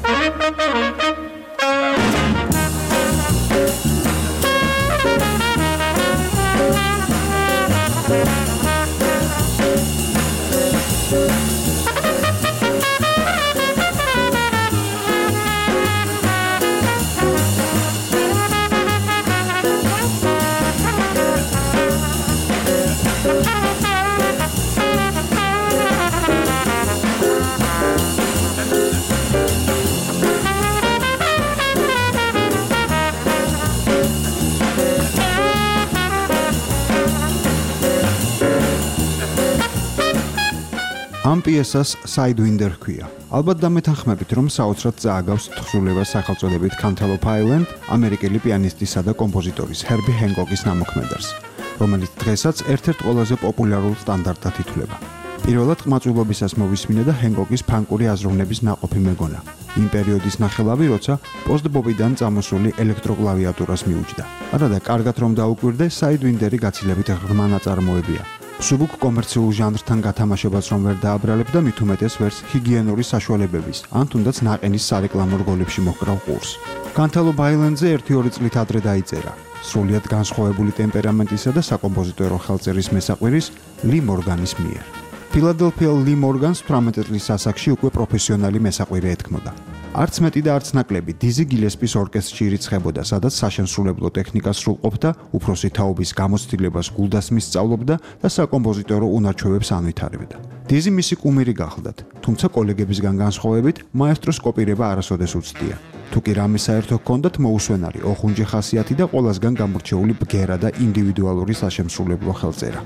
ამ პიესას Sidewinder ჰქვია. ალბათ დამეთანხმებით, რომ საოცრად წააგავს თხზულებას სახელწოდებით Cantaloupe Island ამერიკელი პიანისტისა და კომპოზიტორის Herbie Hancock-ის ნამოქმედებს, რომელიც დღესაც ერთ-ერთ ყველაზე პოპულარულ სტანდარტად ითვლება. პირველად ყმაწვილობისას მოვისმინე და Hancock-ის ფანკური აზროვნების ნაყოფი მეგონა. იმ პერიოდის ნახელავი, როცა პოსტ-ბობიდან წამოსული ელექტროკლავიატურას მიუჯდა. არადა კარგად რომ დაუკვირდე, Sidewinder-ი გაცილებით ღრმა ნაწარმოებია. სუბუქ კომერციულ ჟანრთან გათამაშებას რომ ვერ დააბრალებდა, მით უმეტეს ვერს ჰიგიენური საშუალებების, ან თუნდაც ნაყენის სარეკლამო რგოლებში მოჰკრავ ყურს. Cantaloupe Island-ზე ერთი-ორი წლით ადრე დაიწერა. სრულიად განსხვავებული ტემპერამენტისა და საკომპოზიტორო ხელწერის მესაყვირის ლი მორგანის მიერ. ფილადელფიელ ლი მორგანს თვრამეტი წლის ასაკში უკვე პროფესიონალი მესაყვირე ეთქმოდა. არც მეტი და არც ნაკლები დიზი გილესპის ორკესტრში ირიცხებოდა, სადაც საშემსრულებლო ტექნიკას სრულყოფდა, უფროსი თაობის გამოცდილებას გულდასმის სწავლობდა და საკომპოზიტორო უნარჩვევებს ანვითარებდა. დიზი მისი კუმირი გახლდათ, თუმცა კოლეგებისგან განსხვავებით, მაესტროს კოპირება არასოდეს უცდია. თუ კი რამე საერთო ჰქონდათ, მოუსვენარი, ოხუნჯი ხასიათი და ყველასგან გამორჩეული ბგერა და ინდივიდუალური საშემსრულებლო ხელწერა.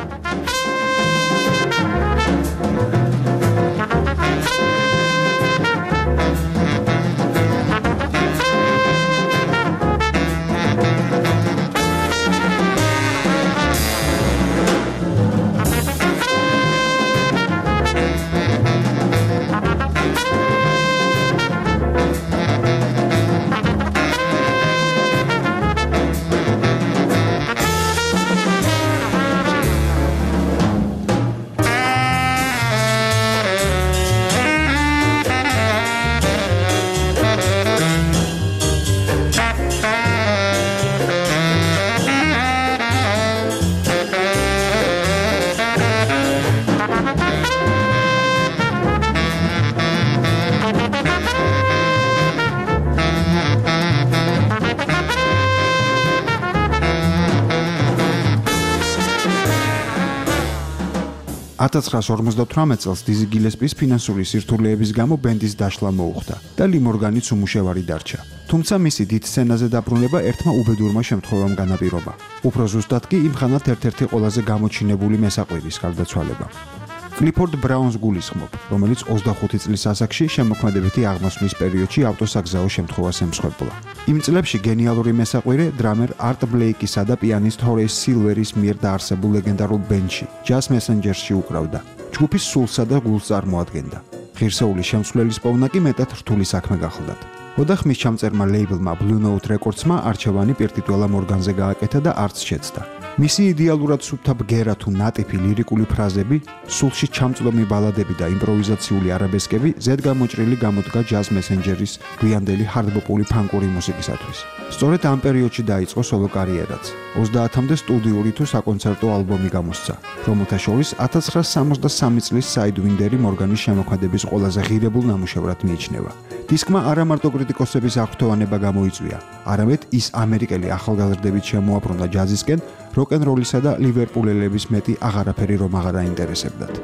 ათას ცხრაას ორმოცდათვრამეტ წელს დიზი გილესპის ფინანსური სირთულეების გამო ბენდის დაშლა მოუხდა და ლი მორგანიც უმუშევარი დარჩა. თუმცა მისი დიდ სცენაზე დაბრუნება ერთმა უბედურმა შემთხვევამ განაპირობა. უფრო ზუსტად კი იმხანად ერთ-ერთი ყველაზე გამოჩინებული მესაყვირის გარდაცვალება. კლიფორდ ბრაუნს გულისხმობ, რომელიც ოცდახუთი წლის ასაკში შემოქმედებითი აღმასვლის პერიოდში ავტოსაგზაო შემთხვევას ემსხვერპლა. იმ წლებში გენიალური მესაყვირე დრამერ არტ ბლეიკისა და პიანისტ ჰორეის სილვერის მიერ დაარსებულ ლეგენდარულ ბენდში, ჯაზ მესენჯერსში უკრავდა. ჯგუფის სულსა და გულს წარმოადგენდა. ღირსეული შემსვლელის პოვნა კი მეტად რთული საქმე გახლდათ. ოთახმის ჩამწერმა ლეიბლმა Blue Note Records-მა არჩევანი პირტიტულა მორგანზე გააკეთა და არც შეცდა. მისი იდეალურად სუფთა ბგერა თუ ნატიფი ლირიკული ფრაზები, სულში ჩამწვდომი ბალადები და იმპროვიზაციული არაბესკები ზედგამოჭრილი გამოდგა ჯაზ მესენჯერის გვიანდელი ჰარდბოპული ფანკური მუსიკისათვის. სწორედ ამ პერიოდში დაიწყო სოლო კარიერაც. ოცდაათამდე სტუდიური თუ საკონცერტო ალბომი გამოსცა, რომელთა შორის ათას ცხრაას სამოცდასამი წლის Sidewinder-ი მორგანის შემოქმედების ყველაზე ღირებულ ნამუშევრად მიიჩნევა. დისკმა არა მარტო კრიტიკოსების აღფრთოვანება გამოიწვია, არამედ ის ამერიკელი ახალგაზრდებით შემოაბრუნდა ჯაზისკენ, როკ-ენ-როლისა და ლივერპულელების მეტი აღარაფერი რომ აღარ აინტერესებდათ.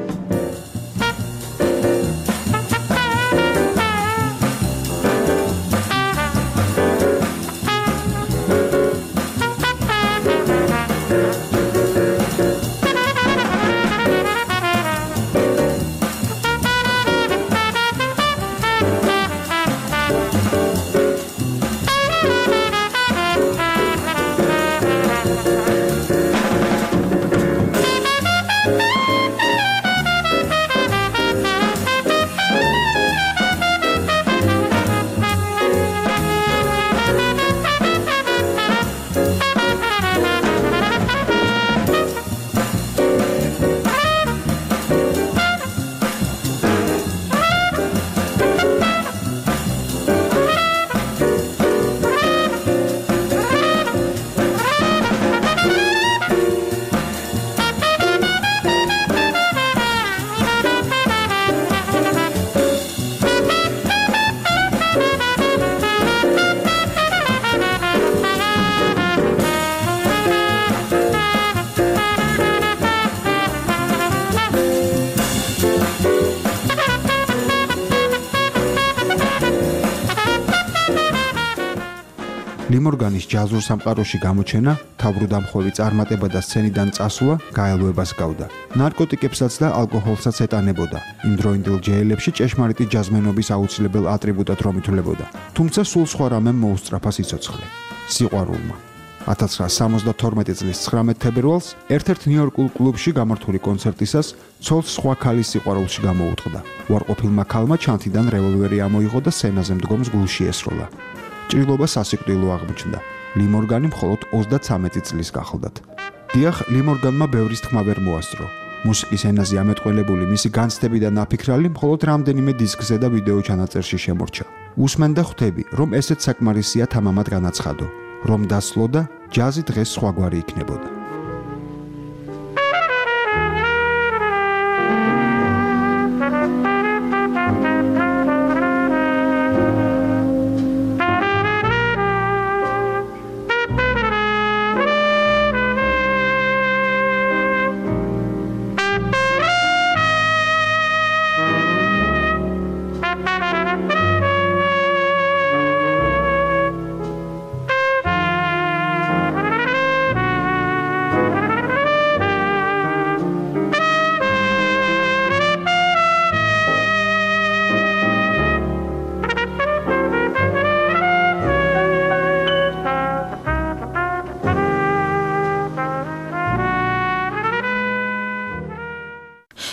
ლი მორგანის ჯაზურ სამყაროში გამოჩენა, თავბრუდამხვევი წარმატება და სცენიდან წასვლა გაელვებას გავდა. ნარკოტიკებსაც და ალკოჰოლსაც ეტანებოდა. იმ დროინდელ ჯეელებში ჭეშმარიტი ჯაზმენობის აუცილებელ ატრიბუტად რომ ითვლებოდა. თუმცა სულ სხვა რამემ მოუსწრაფა სიცოცხლე. სიყვარულმა. ათას ცხრაას სამოცდათორმეტი წლის ცხრამეტ თებერვალს ერთ-ერთ ნიუ-იორკულ კლუბში გამართული კონცერტისას ცოლს სხვა ქალის სიყვარულში გამოუტყდა. უარყოფილმა ქალმა ჩანთიდან რევოლვერი ამოიღო და სცენაზე მდგომს გულში ესროლა. ჭრილობა სასიკვდილო აღმოჩნდა. ლი მორგანი მხოლოდ ოცდაცამეტი წლის გახლდათ. დიახ, ლი მორგანმა ბევრის თქმა ვერ მოასწრო. მუსიკის ენაზე ამეტყველებული მისი განცდები და ნაფიქრალი მხოლოდ რამდენიმე დისკზე და ვიდეო ჩანაწერში შემორჩა. უსმენდა ხვდები, რომ ესეც საკმარისია თამამად განაცხადო, რომ დასლო და ჯაზი დღეს სხვაგვარი იქნებოდა.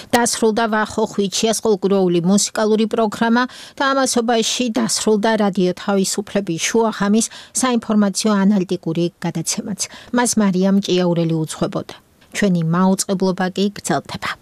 დასრულდა ვახო ხვიჩიას ყოლგუროული მუსიკალური პროგრამა და ამასობაში დასრულდა რადიო თავისუფლების შუახამის საინფორმაციო ანალიტიკური გადაცემაც. მას მარიამ ჭიაურელი უძღვებოდა. ჩვენი მაუწყებლობა კი გრძელდება.